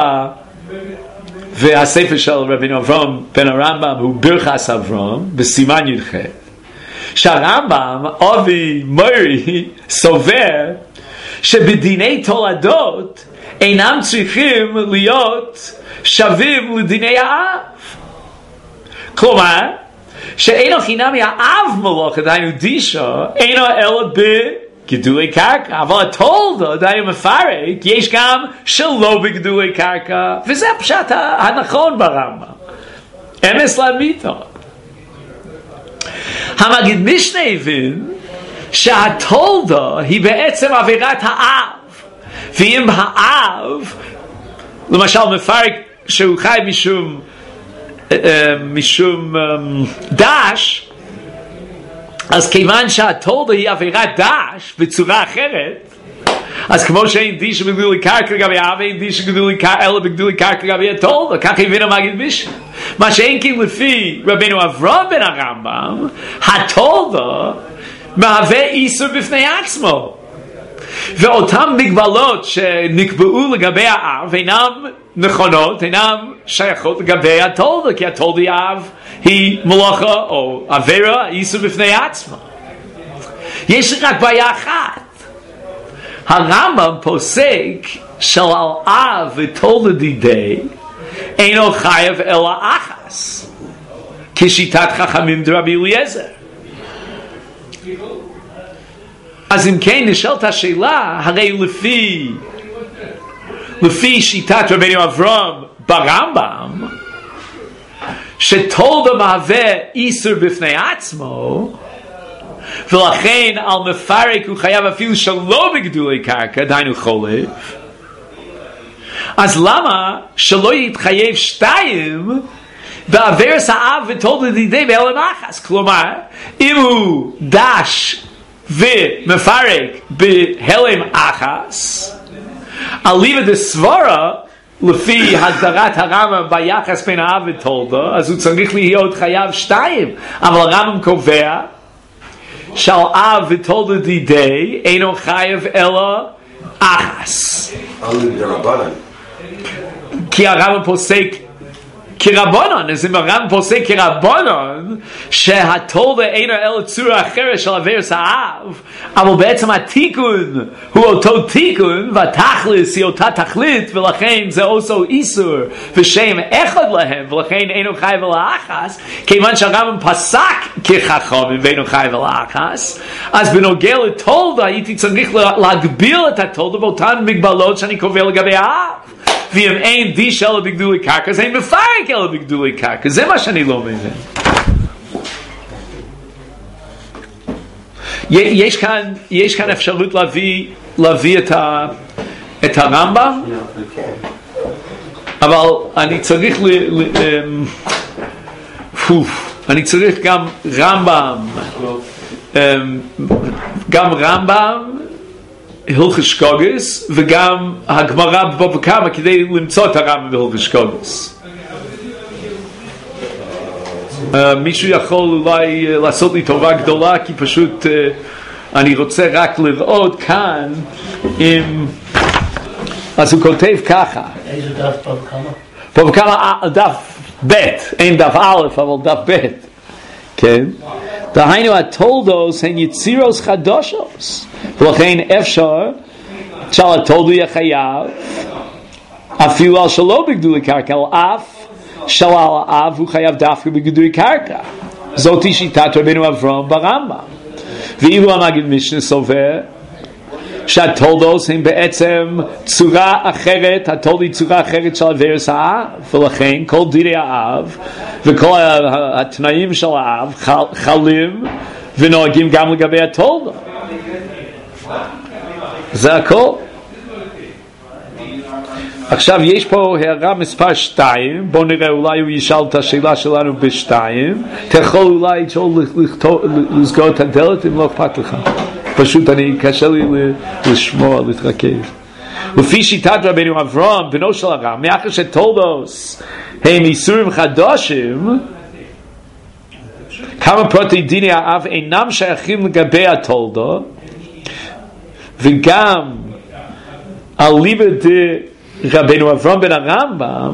והספר של רבי אברהם בן הרמב"ם הוא ברכס אברהם, בסימן י"ח, שהרמב"ם, אבי מורי, סובר שבדיני תולדות אינם צריכים להיות שווים לדיני האב. כלומר, שאינו חינם מהאב מלאכה, דהיינו דישה, אינו אלא בגדולי קרקע, אבל התולדה, דהיינו מפרק, יש גם שלא בגדולי קרקע, וזה הפשט הנכון ברמב"ם. אמס לאמיתו. המגיד משנה הבין שהתולדה היא בעצם עבירת האב, ואם האב למשל מפרק שהוא חי משום משום דש, אז כיוון שהתולדה היא עבירת דש בצורה אחרת, אז כמו שאין דיש בגדולי קרקע לגבי האב, אין דיש בגדולי קרקע אלא בגדולי קרקע לגבי התולדה, כך הבין המגיד משנה. מה שאין כי לפי רבינו אברהם בן הרמב"ם, התולדה מהווה איסור בפני עצמו, ואותן מגבלות שנקבעו לגבי האב אינם נכונות, אינם שייכות לגבי התולדה, כי התולדה האב היא מלאכה או עבירה, איסור בפני עצמו. יש רק בעיה אחת, הרמב"ם פוסק של על אב ותולדה דידי אינו חייב אלא אחס, כשיטת חכמים דרבי אליעזר. אז אם כן נשאלת השאלה, הרי לפי לפי שיטת רבינו אברהם ברמב"ם, שתולדה מהווה איסור בפני עצמו, ולכן על מפרק הוא חייב אפילו שלא בגדולי קרקע, דהיינו חולב, אז למה שלא יתחייב שתיים בעבירת האב ותולדה דידי בהלם אחס? כלומר, אם הוא דש ומפרק בהלם אחס, אליבא דסברה, לפי הגדרת הרמב"ם ביחס בין האב ותולדה, אז הוא צריך להיות חייב שתיים, אבל הרמב"ם קובע שעל אב ותולדה דידי אינו חייב אלא אחס. כי הרמב"ם פוסק כרבנן, אז אם הרמב"ם פוסק כרבנן שהתולדה אינו אלא צורה אחרת של עבירת האב, אבל בעצם התיקון הוא אותו תיקון והתכלס היא אותה תכלית, ולכן זה also איסור ושם אחד להם, ולכן אינו חייב אלא אחס, כיוון שהרמב"ם פסק כחכמים ואינו חייב אלא אחס, אז בנוגע לתולדה הייתי צריך להגביל את התולדה באותן מגבלות שאני קובע לגבי האב. ואם אין דיש אלא בגדולי קרקע, אז אין מפרק אלא בגדולי קרקע. זה מה שאני לא מבין. יש כאן, יש כאן אפשרות להביא, להביא את, ה, את הרמב"ם, אבל אני צריך ל, ל, ל, פוף, אני צריך גם רמב"ם, גם רמב"ם, הלכות שקוגס, וגם הגמרא בבבא קמא כדי למצוא את הרמב"ם בהלכות שקוגס. Uh, מישהו יכול אולי uh, לעשות לי טובה גדולה, כי פשוט uh, אני רוצה רק לראות כאן אם... אז הוא כותב ככה. איזה דף בבא קמא? בבא קמא דף ב', אין דף א', אבל דף ב'. כן? דהיינו התולדות הן יצירות חדשות, ולכן אפשר שעל התולדות יהיה חייב אפילו על שלא בגדולי קרקע, על אף שעל האב הוא חייב דווקא בגדולי קרקע. זאתי שיטת רבינו אברהם ברמב"ם. ואילו המגיד משנה סובר שהתולדות הן בעצם צורה אחרת, התולדות היא צורה אחרת של עבירת האב, ולכן כל דיני האב וכל התנאים של האב חלים ונוהגים גם לגבי התולדות. זה הכל. עכשיו יש פה הערה מספר שתיים, בואו נראה, אולי הוא ישאל את השאלה שלנו בשתיים, אתה יכול אולי לסגור את הדלת אם לא אכפת לך. פשוט אני קשה לי לשמוע, להתרכז. לפי שיטת רבינו אברהם, בנו של הרם, מאחר שתולדות הם איסורים חדשים, כמה פרטי דיני האב אינם שייכים לגבי התולדה, וגם אליבא דרבנו אברהם בן הרמב"ם,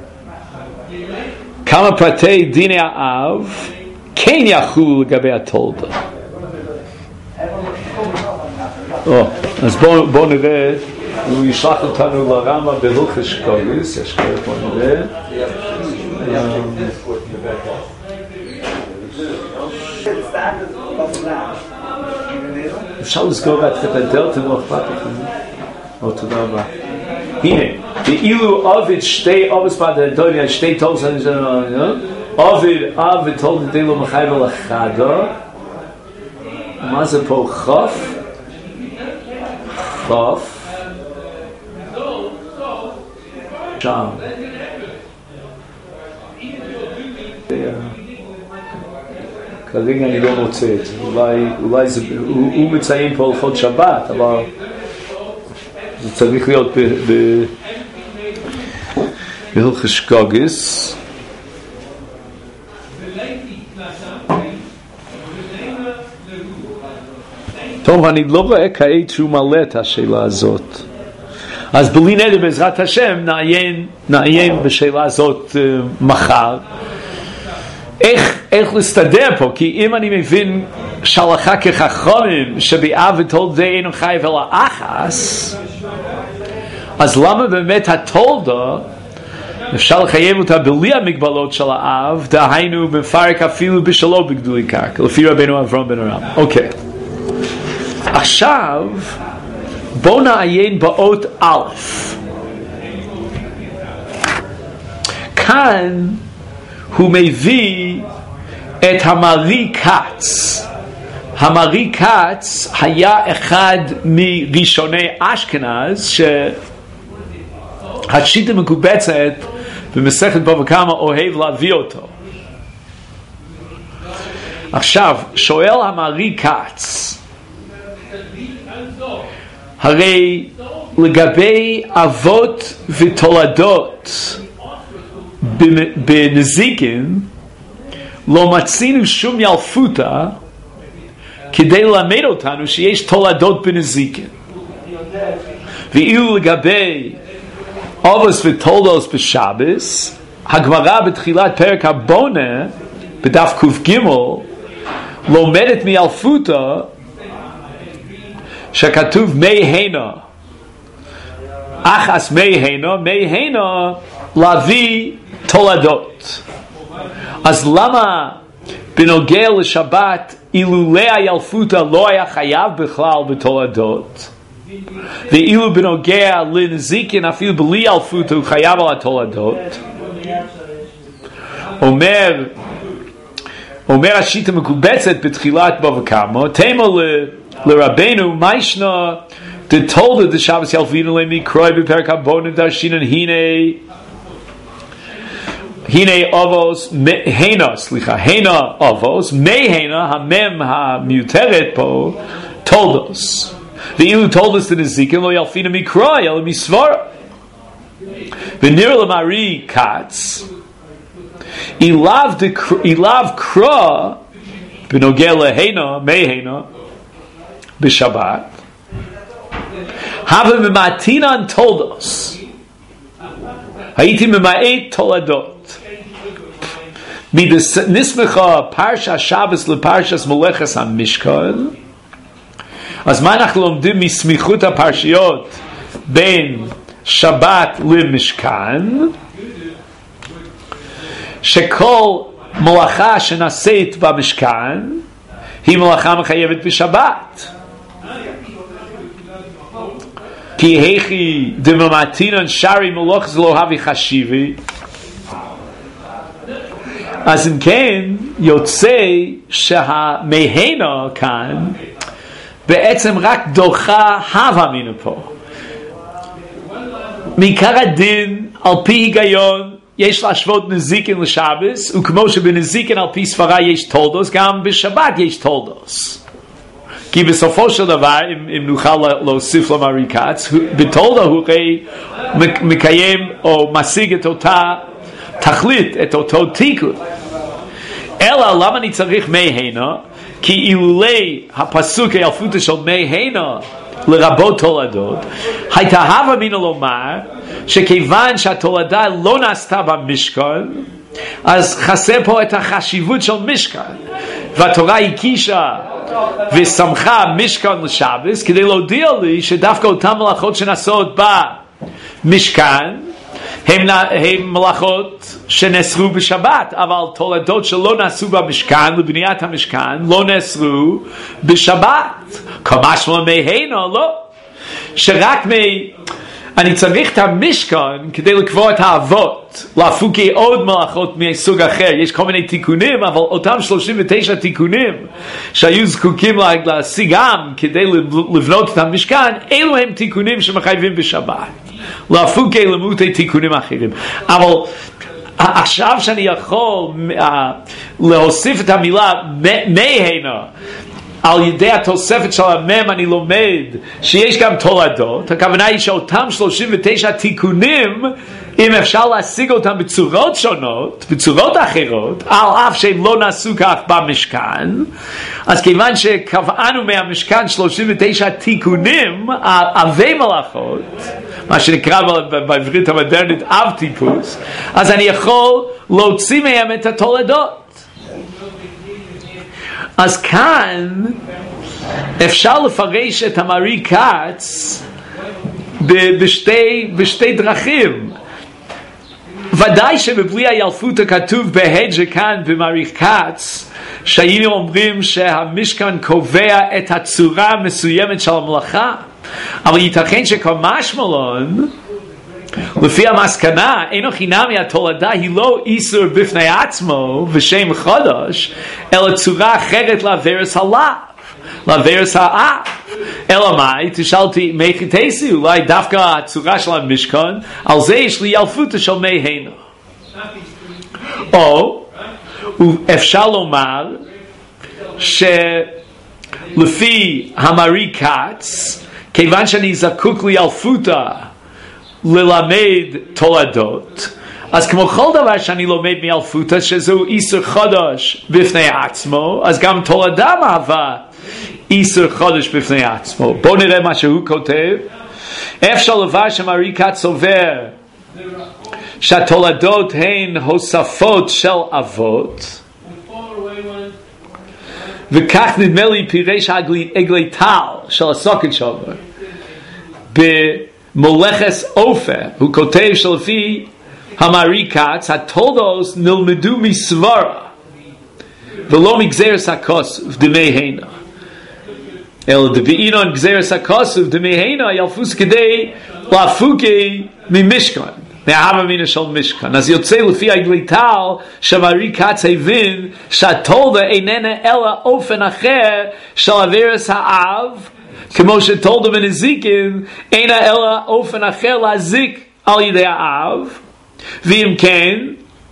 כמה פרטי דיני האב כן יחולו לגבי התולדה. או, אז בואו בוא נראה, הוא ישלח אותנו לרמב"ם בהלכות שקוגס, יש כאלה פה נראה. אפשר לסגור את הדלת אם לא אכפת לכם. או, תודה רבה. הנה, ואילו עובד שתי עובד ספרדתוניה, שתי תולדות, עובד אב ותולדות די לא מחייב על החדו. מה זה פה? חוף? חוף שם כרגע אני לא מוצא את זה. אולי, אולי זה, הוא, הוא מציין פה הלכות שבת, אבל זה צריך להיות ב... ב בהלכות שגוגס. טוב, אני לא רואה כעת שהוא מלא את השאלה הזאת. אז בלי נדר בעזרת השם נעיין, נעיין בשאלה הזאת uh, מחר. איך, איך להסתדר פה? כי אם אני מבין שהלכה כחכמים שבאב ותולדה אינו חייב אלא אחס, אז למה באמת התולדה אפשר לחייב אותה בלי המגבלות של האב, דהיינו מפרק אפילו בשלו בגדולי קרקע, לפי רבנו אברהם בן אברהם. אוקיי. עכשיו בואו נעיין באות א'. כאן הוא מביא את המרי קץ. המרי קץ היה אחד מראשוני אשכנז שהשיטה מקובצת במסכת בבא קמא אוהב להביא אותו. עכשיו שואל המרי קץ, הרי לגבי אבות ותולדות בנזיקין לא מצינו שום ילפותה כדי ללמד אותנו שיש תולדות בנזיקין. ואילו לגבי אבוס ותולדות בשבס, הגמרא בתחילת פרק הבונה בדף ק"ג לומדת מילפותה שכתוב מי הנה, אחס מי הנה, מי הנה להביא תולדות. אז למה בנוגע לשבת אילולא הילפותה לא היה חייב בכלל בתולדות, ואילו בנוגע לנזיקין אפילו בלי ילפותה הוא חייב על התולדות? אומר אומר השיטה מקובצת בתחילת בבא קמא, תימא לרבנו מה ישנה דתולדה דשבס ילפינו למקרוי בפרק הבונה דרשינן הנה הנה אבוס הנה סליחה הנה אבוס מי הנה המם המיותרת פה תולדוס, ואילו תולדוס דנזיקין לא ילפינו מקרוי אלא מסברה. ונראה למרי קץ אילאו קרא בנוגע להנה מי הנה בשבת הווה ממעטינן תולדוס, הייתי ממעט תולדות. נסמכה פרשה שבס לפרשס מלאכס המשכן, אז מה אנחנו לומדים מסמיכות הפרשיות בין שבת למשכן? שכל מלאכה שנעשית במשכן היא מלאכה מחייבת בשבת. כי היכי דממתינן שרי מלאכס לא הווי חשיבי. אז אם כן יוצא שהמהנה כאן בעצם רק דוחה הווה מינו פה. מעיקר הדין על פי היגיון יש להשוות נזיקין לשבס, וכמו שבנזיקין על פי סברה יש תולדוס, גם בשבת יש תולדוס. כי בסופו של דבר, אם, אם נוכל להוסיף למרי קץ, בתולדה הוא מקיים או משיג את אותה תכלית, את אותו תיקון. אלא למה אני צריך מי הנה? כי אילולי הפסוק הילפותה של מי הנה לרבות תולדות, הייתה הווה מינה לומר שכיוון שהתולדה לא נעשתה במשכן, אז חסר פה את החשיבות של משכן, והתורה הקישה ושמחה משכן לשבס כדי להודיע לי שדווקא אותן מלאכות שנעשות במשכן הם, הם מלאכות שנאסרו בשבת, אבל תולדות שלא נעשו במשכן לבניית המשכן לא נאסרו בשבת. כמשמע מהינו לא, שרק מ... אני צריך את המשכן כדי לקבוע את האבות, להפוקי עוד מלאכות מסוג אחר. יש כל מיני תיקונים, אבל אותם שלושים ותשע תיקונים שהיו זקוקים להשיגם כדי לבנות את המשכן, אלו הם תיקונים שמחייבים בשבת, להפוקי למותי תיקונים אחרים. אבל עכשיו שאני יכול להוסיף את המילה מהנה על ידי התוספת של המם, אני לומד שיש גם תולדות. הכוונה היא שאותם שלושים ותשע תיקונים, אם אפשר להשיג אותם בצורות שונות, בצורות אחרות, על אף שהם לא נעשו כך במשכן, אז כיוון שקבענו מהמשכן שלושים ותשע תיקונים, אבי מלאכות, מה שנקרא בעברית המודרנית אב טיפוס, אז אני יכול להוציא מהם את התולדות. אז כאן אפשר לפרש את המרי קץ בשתי, בשתי דרכים. ודאי שבבלי הילפות הכתוב בהג'ה כאן במרי קץ, שהיינו אומרים שהמשכן קובע את הצורה המסוימת של המלאכה, אבל ייתכן שקומש מלון לפי המסקנה אינו חינמי, התולדה היא לא איסור בפני עצמו ושם חודש, אלא צורה אחרת לעברס הלאו, לעברס האף. אלא מאי, תשאלתי מי חיטסי, אולי דווקא הצורה של המשכן, על זה יש לי ילפותה של מהנה. או אפשר לומר שלפי המרי קץ, כיוון שאני זקוק לילפותה ללמד תולדות, אז כמו כל דבר שאני לומד מאלפותה שזהו איסור חודש בפני עצמו, אז גם תולדה מהווה איסור חודש בפני עצמו. בואו נראה מה שהוא כותב. אפשר לבר שמרי קץ סובר שהתולדות הן הוספות של אבות, וכך נדמה לי פירש עגלי טל של הסוקת שובר במולכס אופה. הוא כותב שלפי המרי קץ התולדות נלמדו מסברה ולא מגזרס הכוסף דמי הנה, אלא דבעינון גזרס הכוסף דמי הנה ילפוס כדי להפוקי ממשכן, מההווה מינה של משכן. אז יוצא לפי עגלי טל שמרי קץ הבין שהתולדה איננה אלא אופן אחר של עבירת האב, כמו שתולדה בנזיקין אינה אלא אופן אחר להזיק על ידי האב. ואם כן,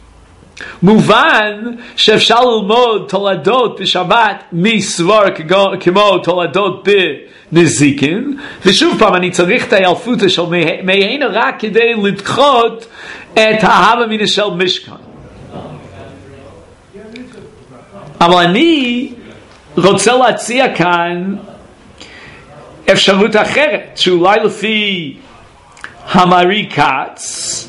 מובן שאפשר ללמוד תולדות בשבת מסבור כמו תולדות בנזיקין, ושוב פעם אני צריך את הילפותה של מהנה רק כדי לדחות את ההווה מינה של משכן. אבל אני רוצה להציע כאן אפשרות אחרת, שאולי לפי המרי קץ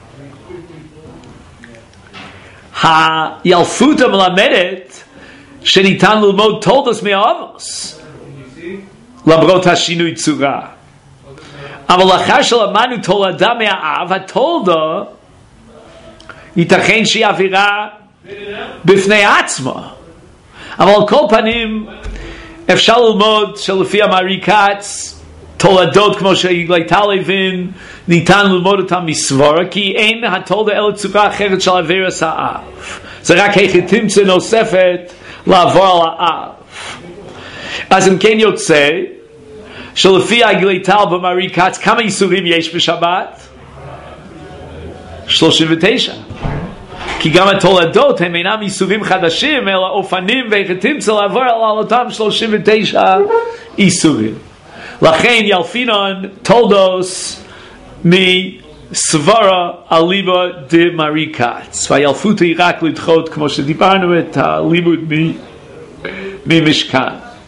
הילפותה מלמדת שניתן ללמוד תולדות מהאבוס למרות השינוי צורה, אבל לאחר שלמדנו תולדה מהאב, התולדה ייתכן שהיא עבירה בפני עצמה. אבל על כל פנים אפשר ללמוד שלפי המרי קץ תולדות כמו שעגלי טל הבין ניתן ללמוד אותם מסבורה, כי אין התולדה אלא צורה אחרת של עבירת האב. זה רק היחיתמצה נוספת לעבור על האב. אז אם כן יוצא שלפי עגלי טל במרי קץ כמה איסורים יש בשבת? שלושים ותשע. כי גם התולדות הם אינם איסורים חדשים אלא אופנים והיחיתמצה לעבור על אותם שלושים ותשע איסורים. לכן ילפינון תולדוס מסברה אליבא דמרי קץ, והילפות היא רק לדחות כמו שדיברנו את הלימוד ממשכן.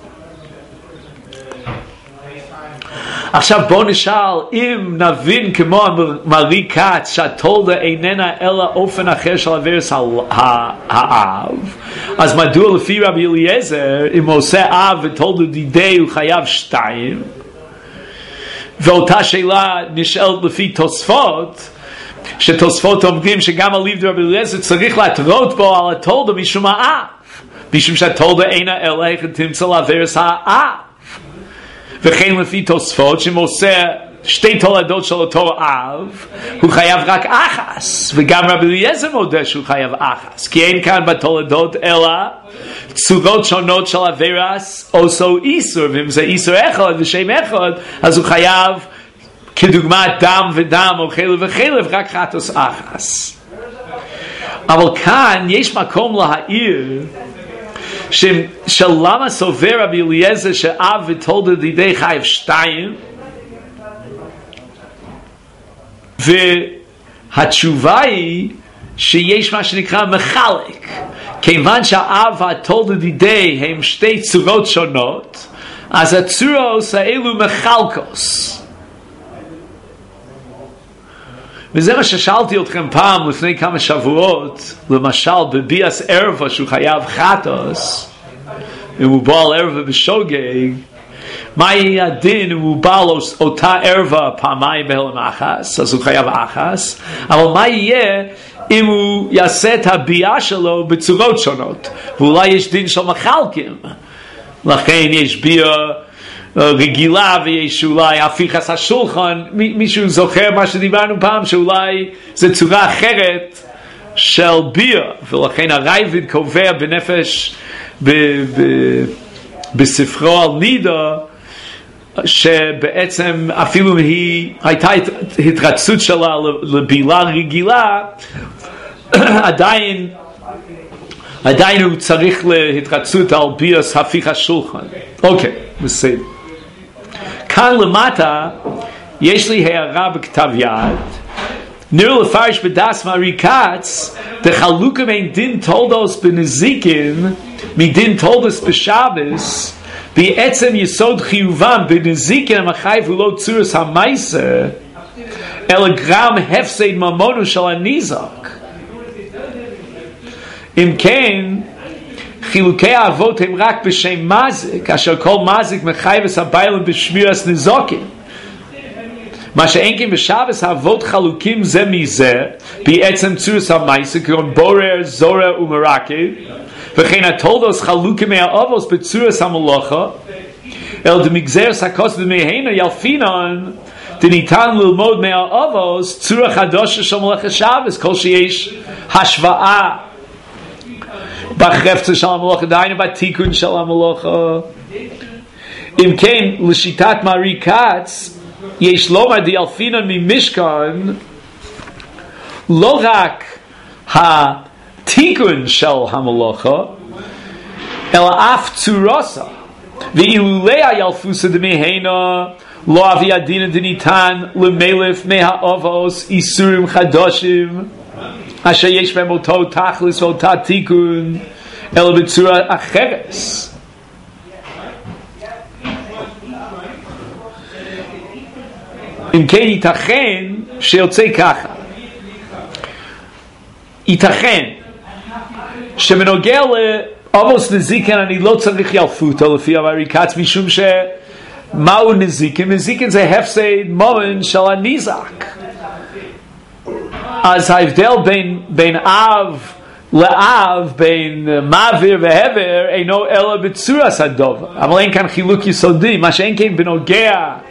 עכשיו בוא נשאל, אם נבין כמו המרי קץ שהתולדה איננה אלא אופן אחר של עבירת האב, אז מדוע לפי רבי אליעזר אם הוא עושה אב ותולדה דידי הוא חייב שתיים? ואותה שאלה נשאלת לפי תוספות, שתוספות אומרים שגם אליבא דרבי אליעזר צריך להתרות בו על התולדה משום האב, משום שהתולדה אינה אלא היחיתמצה לעבירת האב. וכן לפי תוספות שמוסר שתי תולדות של אותו אב הוא חייב רק אחס, וגם רבי אליעזר מודה שהוא חייב אחס, כי אין כאן בתולדות אלא צורות שונות של עבירת עושו איסור, ואם זה איסור אחד ושם אחד אז הוא חייב כדוגמת דם ודם או חלב וחלב רק חטוס אחס. אבל כאן יש מקום להעיר שלמה סובר רבי אליעזר שאב ותולדה דידי חייב שתיים, והתשובה היא שיש מה שנקרא מחלק, כיוון שהאב והתולדה דידי הם שתי צורות שונות, אז הצורות האלו מחלקוס. וזה מה ששאלתי אתכם פעם לפני כמה שבועות, למשל בביאס ערווה שהוא חייב חטוס, אם הוא בעל ערווה בשוגג, מה יהיה הדין אם הוא בעל אותה ערווה פעמיים בהלם אחס, אז הוא חייב אחס, אבל מה יהיה אם הוא יעשה את הביאה שלו בצורות שונות, ואולי יש דין של מחלקים, לכן יש ביאה רגילה ויש אולי הפיכס השולחן, מישהו זוכר מה שדיברנו פעם שאולי זה צורה אחרת של ביאה, ולכן הרייבד קובע בנפש ב, ב, בספרו על נידה שבעצם אפילו אם היא הייתה התרצות שלה לבילה רגילה, עדיין עדיין הוא צריך להתרצות על ביאס הפיכס שולחן. אוקיי, בסדר. כאן למטה יש לי הערה בכתב יד. נראה לפרש בדס מארי כץ דחלוקה בין דין תולדוס בנזיקין מדין תולדוס בשבס, בעצם יסוד חיובם בנזיקין המחייב הוא לא צורס המייסה אלא גרם הפסד ממונו של הניזוק. אם כן חילוקי האבות הם רק בשם מזיק, כאשר כל מזיק מחייב את הבעלים בשמירת נזוקים. מה שאין כן בשבס האבות חלוקים זה מזה, בעצם צורס המייסה, כגון בורר, זורר ומרקב, וכן התולדוס חלוקים מהאבוס בצורס המלוכה, אל דמגזרס הכוס דמהנה ילפינן, דניתן ללמוד מהאבוס צורה חדושה של מלאכה שבס, כל שיש השוואה בחפצה של המלוכה, דהיינו בתיקון של המלוכה. אם כן, לשיטת מארי כץ, יש לומר דיאלפינן ממשכן, לא רק התיקון של המלוכה, אלא אף צורוסה. ואילולי הילפוסה דמהנה, לא אבי הדין דניתן למלף מהאבוס איסורים חדושים, אשר יש בהם אותו תכלס ואותה תיקון, אלא בצורה אחרת. אם כן ייתכן שיוצא ככה, ייתכן שמנוגע לאבוס נזיקן אני לא צריך ילפותו לפי מארי כץ, משום שמהו נזיקן? נזיקן זה הפסד מומן של הניזק. אז ההבדל בין, בין אב לאב, בין מעביר והבר, אינו אלא בצורה סדובה. אבל אין כאן חילוק יסודי. מה שאין כן בנוגע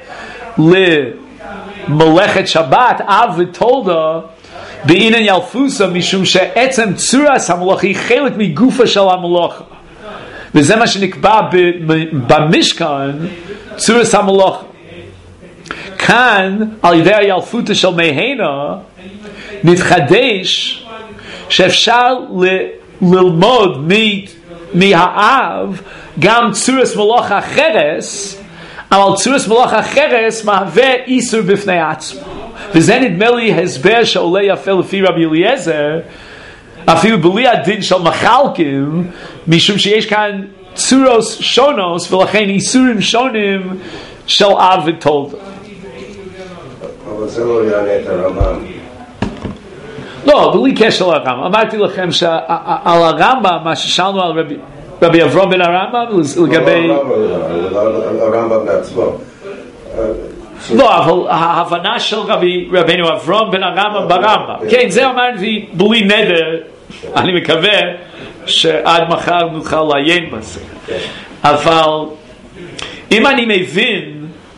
למלאכת שבת, אב ותולדה, בעניין ילפוסה, משום שעצם צורה המלאכה היא חלק מגופה של המלאכה. וזה מה שנקבע במשכן, צורה המלאכה. כאן, על ידי הילפותה של מהנה, נתחדש שאפשר ל- ללמוד מ- מהאב גם צורס מלוך החרס, אבל צורס מלוך החרס מהווה איסור בפני עצמו. וזה נדמה לי הסבר שעולה יפה לפי רבי אליעזר, אפילו בלי הדין של מחלקים, משום שיש כאן צורוס שונוס ולכן איסורים שונים של אב ותולדה. אבל זה לא יענה את הרמב"ם. לא, בלי קשר לרמב"ם. אמרתי לכם שעל הרמב"ם, מה ששאלנו על רבי, רבי אברום בן הרמב"ם, לגבי... הרמב"ם בעצמו. לא, אבל ההבנה של רבי, רבינו אברום בן הרמב"ם ברמב"ם. כן, זה אמרתי בלי נדר, אני מקווה שעד מחר נוכל לעיין בזה. אבל אם אני מבין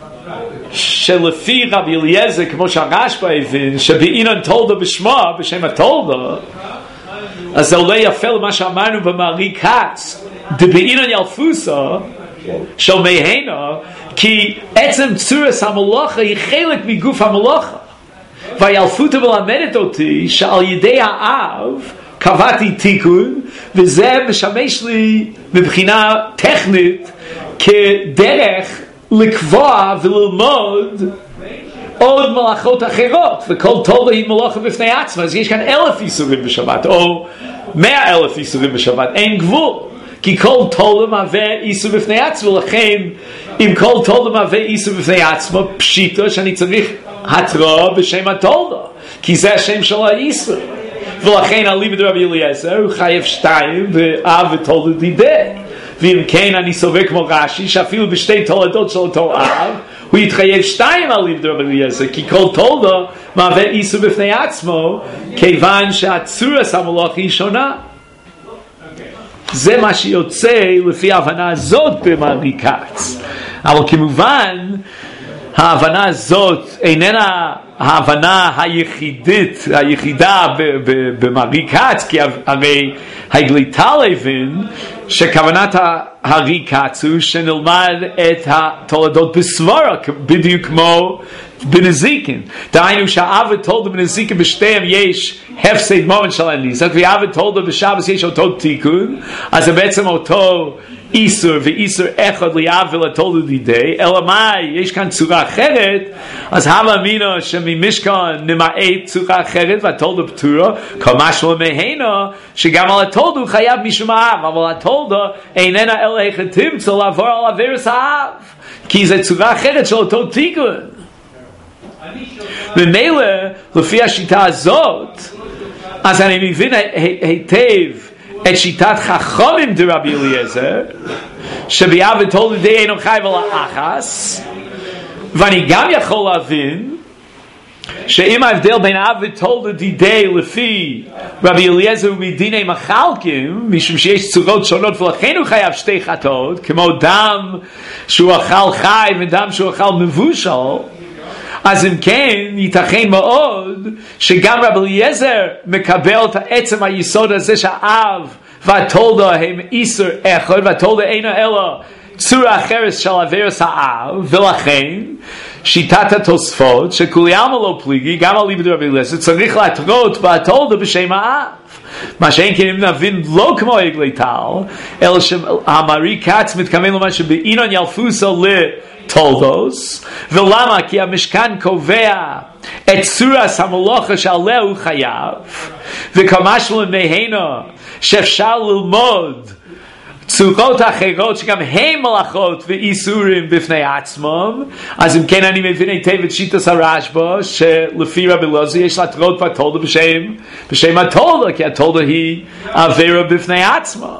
שלפי רבי אליעזר, כמו שהרשב"א הבין, שבעינן תולדה בשמה, בשם התולדה, אז זה עולה יפה למה שאמרנו במארי כץ, דבעינן ילפוסה, של מהנה, כי עצם צורס המלאכה היא חלק מגוף המלאכה. והילפותא מלמדת אותי שעל ידי האב, קבעתי תיקון, וזה משמש לי מבחינה טכנית כדרך לקבוע וללמוד עוד מלאכות אחרות, וכל תולדה היא מלאכה בפני עצמה. אז יש כאן אלף איסורים בשבת, או מאה אלף איסורים בשבת, אין גבול, כי כל תולדה מהווה איסור בפני עצמו. ולכן אם כל תולדה מהווה איסור בפני עצמו, פשיטו שאני צריך התראה בשם התולדה, כי זה השם של האיסור. ולכן אליבא דרבי אליעזר הוא חייב שתיים, ואב ותולדה דידה. ואם כן אני סובר כמו רש"י שאפילו בשתי תולדות של אותו אב הוא יתחייב שתיים על ליבד רבי אליעזר, כי כל תולדה מהווה איסור בפני עצמו, כיוון שהצורס המלאכה היא שונה. זה מה שיוצא לפי ההבנה הזאת במריקץ. אבל כמובן ההבנה הזאת איננה ההבנה היחידית, היחידה במריקץ, כי הרי הגליטה הבין שכוונת הריקץ הוא שנלמד את התולדות בסברה, בדיוק כמו בנזיקין. דהיינו שהאב ותולדה בנזיקין בשתיהם יש הפסד מומן של הניזק, ואב ותולדה בשבס יש אותו תיקון, אז זה בעצם אותו איסור, ואיסור אחד לאב ולתולדה דידי. אלא מה, יש כאן צורה אחרת, אז הווה אמינא שממשכן נמעט צורה אחרת והתולדה פטורה, כמשמע מהנה שגם על התולדה הוא חייב משום האב, אבל התולדה איננה אלא איך תמצא לעבור על עבירת האב, כי זה צורה אחרת של אותו תיקון. ומילא לפי השיטה הזאת, אז אני מבין היטב את שיטת חכמים דרבי אליעזר, שבאב ותולדה די אינו חייב על האחס, ואני גם יכול להבין שאם ההבדל בין אב ותולדה דידי לפי רבי אליעזר ומדיני מחלקים, משום שיש צורות שונות ולכן הוא חייב שתי חטאות, כמו דם שהוא אכל חי ודם שהוא אכל מבושל, אז אם כן ייתכן מאוד שגם רבי אליעזר מקבל את עצם היסוד הזה שהאב והתולדה הם איסור אחד, והתולדה אינו אלא צורה אחרת של עבירת האב, ולכן שיטת התוספות שכולי עלמא לא פליגי, גם על ליבד רבי אליעזר, צריך להתרות בתולדה בשם האב. מה שאין כן אם נבין לא כמו עגלי טל, אלא שהמריקץ מתכוון למה שבאינון ילפוסה לתולדוס. ולמה? כי המשכן קובע את צורס המלאכה שעליה הוא חייב, וכמשמע מהנה שאפשר ללמוד צורות אחרות שגם הם מלאכות ואיסורים בפני עצמם. אז אם כן אני מבין היטב את שיטת הרשב"א שלפי רבי אליעזר יש להתרות בתולדה בשם בשם התולדה, כי התולדה היא עבירה בפני עצמה.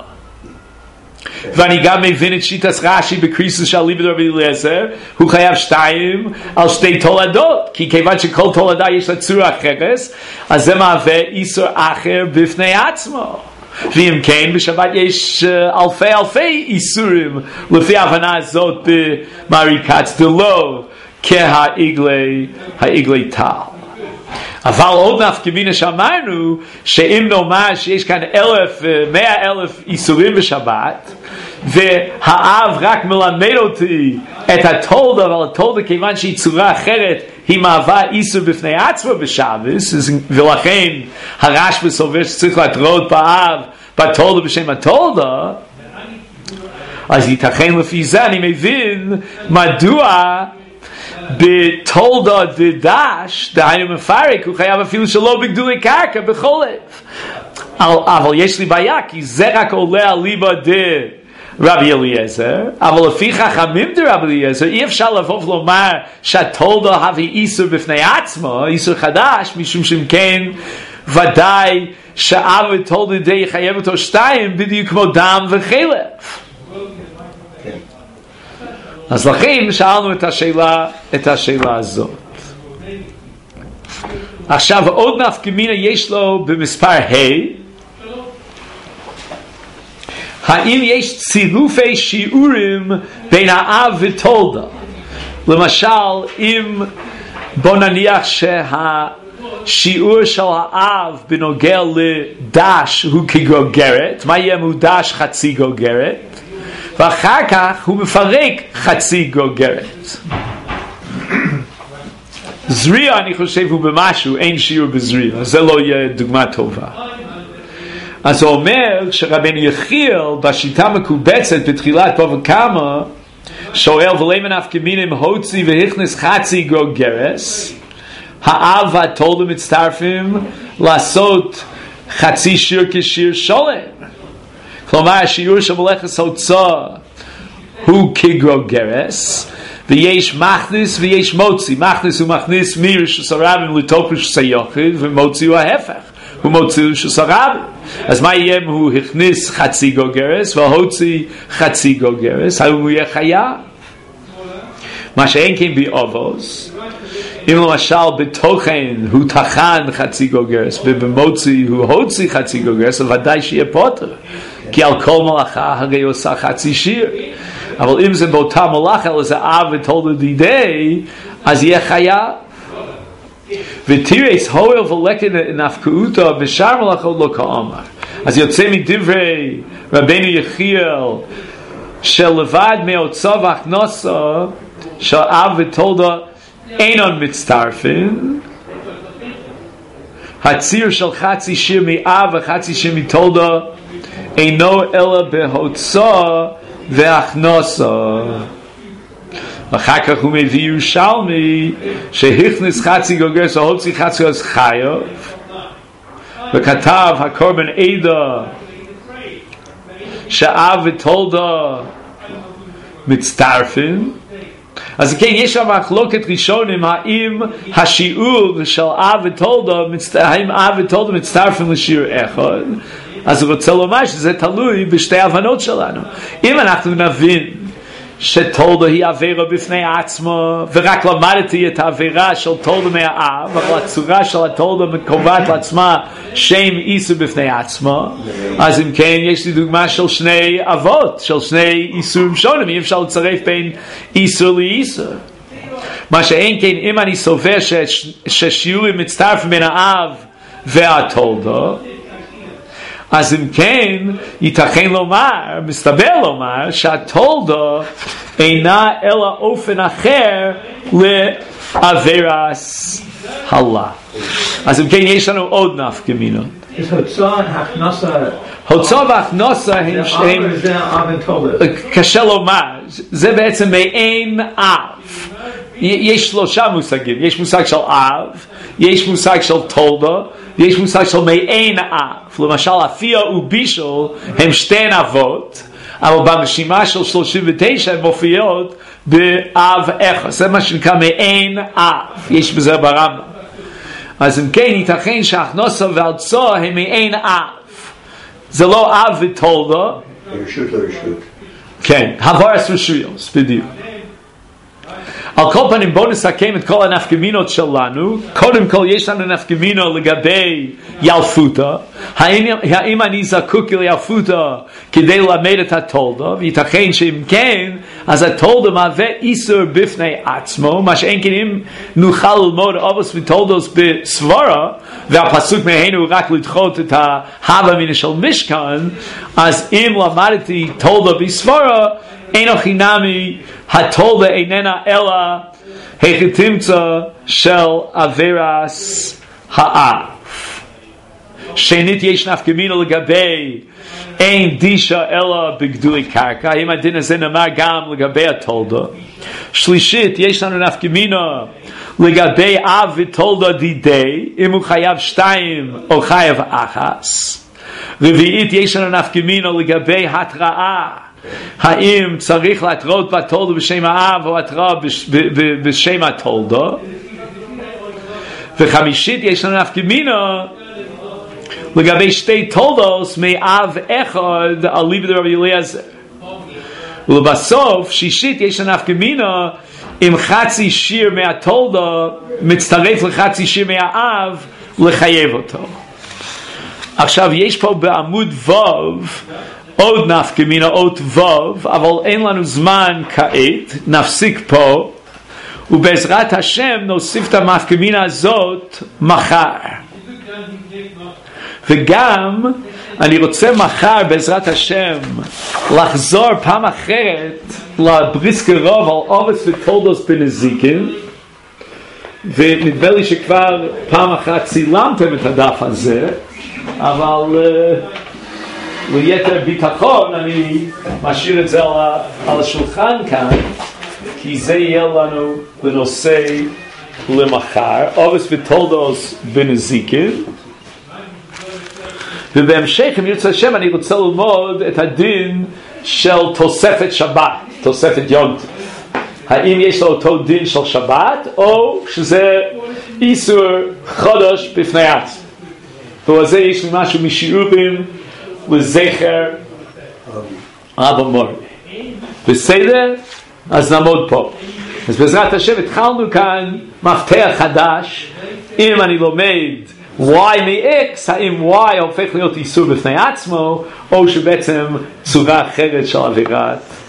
ואני גם מבין את שיטת רש"י בקריסוס של ליבד רבי אליעזר, הוא חייב שתיים על שתי תולדות, כי כיוון שכל תולדה יש לה צורה אחרת, אז זה מהווה איסור אחר בפני עצמו. ואם כן, בשבת יש אלפי אלפי איסורים לפי ההבנה הזאת במריקץ דלו כהעגלי העגלי טל. אבל עוד נפקא שאמרנו שאם נאמר שיש כאן אלף, מאה אלף איסורים בשבת, והאב רק מלמד אותי את התולדה, אבל התולדה כיוון שהיא צורה אחרת היא מהווה איסור בפני עצמו בשבס, ולכן הרשב"א סובר שצריך להתרות באב בתולדה בשם התולדה, אז ייתכן לפי זה אני מבין מדוע בתולדה דדש, דהיינו מפרק, הוא חייב אפילו שלא בגדולי קרקע בחולף. אבל יש לי בעיה, כי זה רק עולה על ליבא דרבי אליעזר, אבל לפי חכמים דרבי אליעזר אי אפשר לבוא ולומר שהתולדה הביא איסור בפני עצמו, איסור חדש, משום שאם כן ודאי שאב ותולדה די יחייב אותו שתיים בדיוק כמו דם וחלף. אז לכן שאלנו את השאלה, את השאלה הזאת. עכשיו עוד נפקא מינה יש לו במספר ה', האם יש צילופי שיעורים בין האב ותולדה? למשל, אם בוא נניח שהשיעור של האב בנוגע לדש הוא כגוגרת, מה יהיה מודש חצי גוגרת? ואחר כך הוא מפרק חצי גוגרת. זריע אני חושב הוא במשהו, אין שיעור בזריע, זה לא יהיה דוגמה טובה. אז הוא אומר שרבנו יחיאל בשיטה מקובצת בתחילת בבא קמא שואל ולמה נפקא מינה אם הוציא והכניס חצי אגרog גרס, האב והתולדה מצטרפים לעשות חצי שיר כשיר שולם. כלומר השיעור של מלאכת הוצאה הוא כאגרog גרס, ויש מכניס ויש מוציא. מכניס הוא מכניס מרשות הרבים לתוך רשות היחיד, ומוציא הוא ההפך, הוא מוציא רשות הרבים. אז מה יהיה אם הוא הכניס חצי אגרog גרס והוציא חצי אגרog גרס? האם הוא יהיה חיה? מה שאין כן באובוס, אם למשל בתוכן הוא תחן חצי אגרog גרס ובמוציא הוא הוציא חצי אגרog גרס, ודאי שיהיה פוטר, כי על כל מלאכה הרי עושה חצי שיר. אבל אם זה באותה מלאכה אלא זה אב ותולדה דידי, אז יהיה חיה. ותירס הועל ולקט נפקאותא בשאר מלאכות לא כאמר. אז יוצא מדברי רבנו יחיאל שלבד מהוצאה והכנסה של אב ותולדה אינם מצטרפים, הציר של חצי שיר מאב וחצי שיר מתולדה אינו אלא בהוצאה והכנסה. אחר כך הוא מביא ירושלמי שהכניס חצי אגרog גרס והוציא חצי גרס חייב, וכתב הקורבן עדה שאב ותולדה מצטרפים. אז כן, יש שם מחלוקת ראשונים האם השיעור של אב ותולדה, האם אב ותולדה מצטרפים לשיעור אחד. אז הוא רוצה לומר שזה תלוי בשתי הבנות שלנו. אם אנחנו נבין שתולדה היא עבירה בפני עצמו, ורק למדתי את העבירה של תולדה מהאב, אבל הצורה של התולדה קובעת לעצמה שם איסור בפני עצמו, אז אם כן יש לי דוגמה של שני אבות, של שני איסורים שונים, אי אפשר לצרף בין איסור לאיסור. מה שאין כן, אם אני סובר ששיעורים מצטרפים בין האב והתולדה, אז אם כן, ייתכן לומר, מסתבר לומר, שהתולדה אינה אלא אופן אחר לעבירס הלה. אז אם כן, יש לנו עוד נפקא מינות. יש הוצאה, הכנסה. הוצאה והכנסה הם שהם... קשה לומר, זה בעצם מעין אב. יש שלושה מושגים, יש מושג של אב, יש מושג של תולדה, יש מושג של מעין אב. למשל אפיה ובישל הם שתי אבות, אבל ברשימה של שלושים ותשע הם מופיעות באב אחד. זה מה שנקרא מעין אב, יש בזה ברמב"ם. אז אם כן, ייתכן שהכנסה וההוצאה הם מעין אב. זה לא אב ותולדה. רשות לרשות. כן, הבורס רשויות, בדיוק. על כל פנים בואו נסכם את כל הנפקא מינות שלנו. קודם כל יש לנו נפקא מינה לגבי ילפותא. האם, האם אני זקוק לילפותא כדי ללמד את התולדה? וייתכן שאם כן, אז התולדה מהווה איסור בפני עצמו, מה שאין כן אם נוכל ללמוד אבוס ותולדוס בסברה, והפסוק מהנו רק לדחות את ההווה מינה של משכן, אז אם למדתי תולדה בסברה, אין חינמי התולדה איננה אלא החתימצה של עבירס האב. שנית, יש נפקא מינה לגבי אין דישה אלא בגדולי קרקע. אם הדין הזה נאמר גם לגבי התולדה. שלישית, יש לנו נפקא מינה לגבי אב ותולדה דידי, אם הוא חייב שתיים או חייב אחס. רביעית, יש לנו נפקא מינה לגבי התראה, האם צריך להתראות בתולדה בשם האב או התראה בשם התולדה. וחמישית, יש לנו נפקא מינה לגבי שתי תולדות מאב אחד על ליבד רבי אליעזר. ולבסוף, שישית, יש לנו נפקא מינה אם חצי שיר מהתולדה מצטרף לחצי שיר מהאב לחייב אותו. עכשיו יש פה בעמוד ווב עוד נפקא מינה, עוד ווב, אבל אין לנו זמן כעת, נפסיק פה, ובעזרת השם נוסיף את הנפקא מינה הזאת מחר. וגם אני רוצה מחר בעזרת השם לחזור פעם אחרת לבריסקי רוב על אובס ותולדוס בנזיקין, ונדמה לי שכבר פעם אחת צילמתם את הדף הזה, אבל ליתר ביטחון אני משאיר את זה על השולחן כאן, כי זה יהיה לנו לנושא למחר. אובס ותולדוס בנזיקין, ובהמשך אם ירצה השם אני רוצה ללמוד את הדין של תוספת שבת, תוספת יונט. האם יש לו אותו דין של שבת, או שזה איסור חודש בפני עצמו. ובזה יש לי משהו משיעורים לזכר אבא מורי. בסדר? אז נעמוד פה. אז בעזרת השם התחלנו כאן מפתח חדש. אם אני לומד y מ-x, האם y הופך להיות איסור בפני עצמו, או שבעצם צורה אחרת של עבירת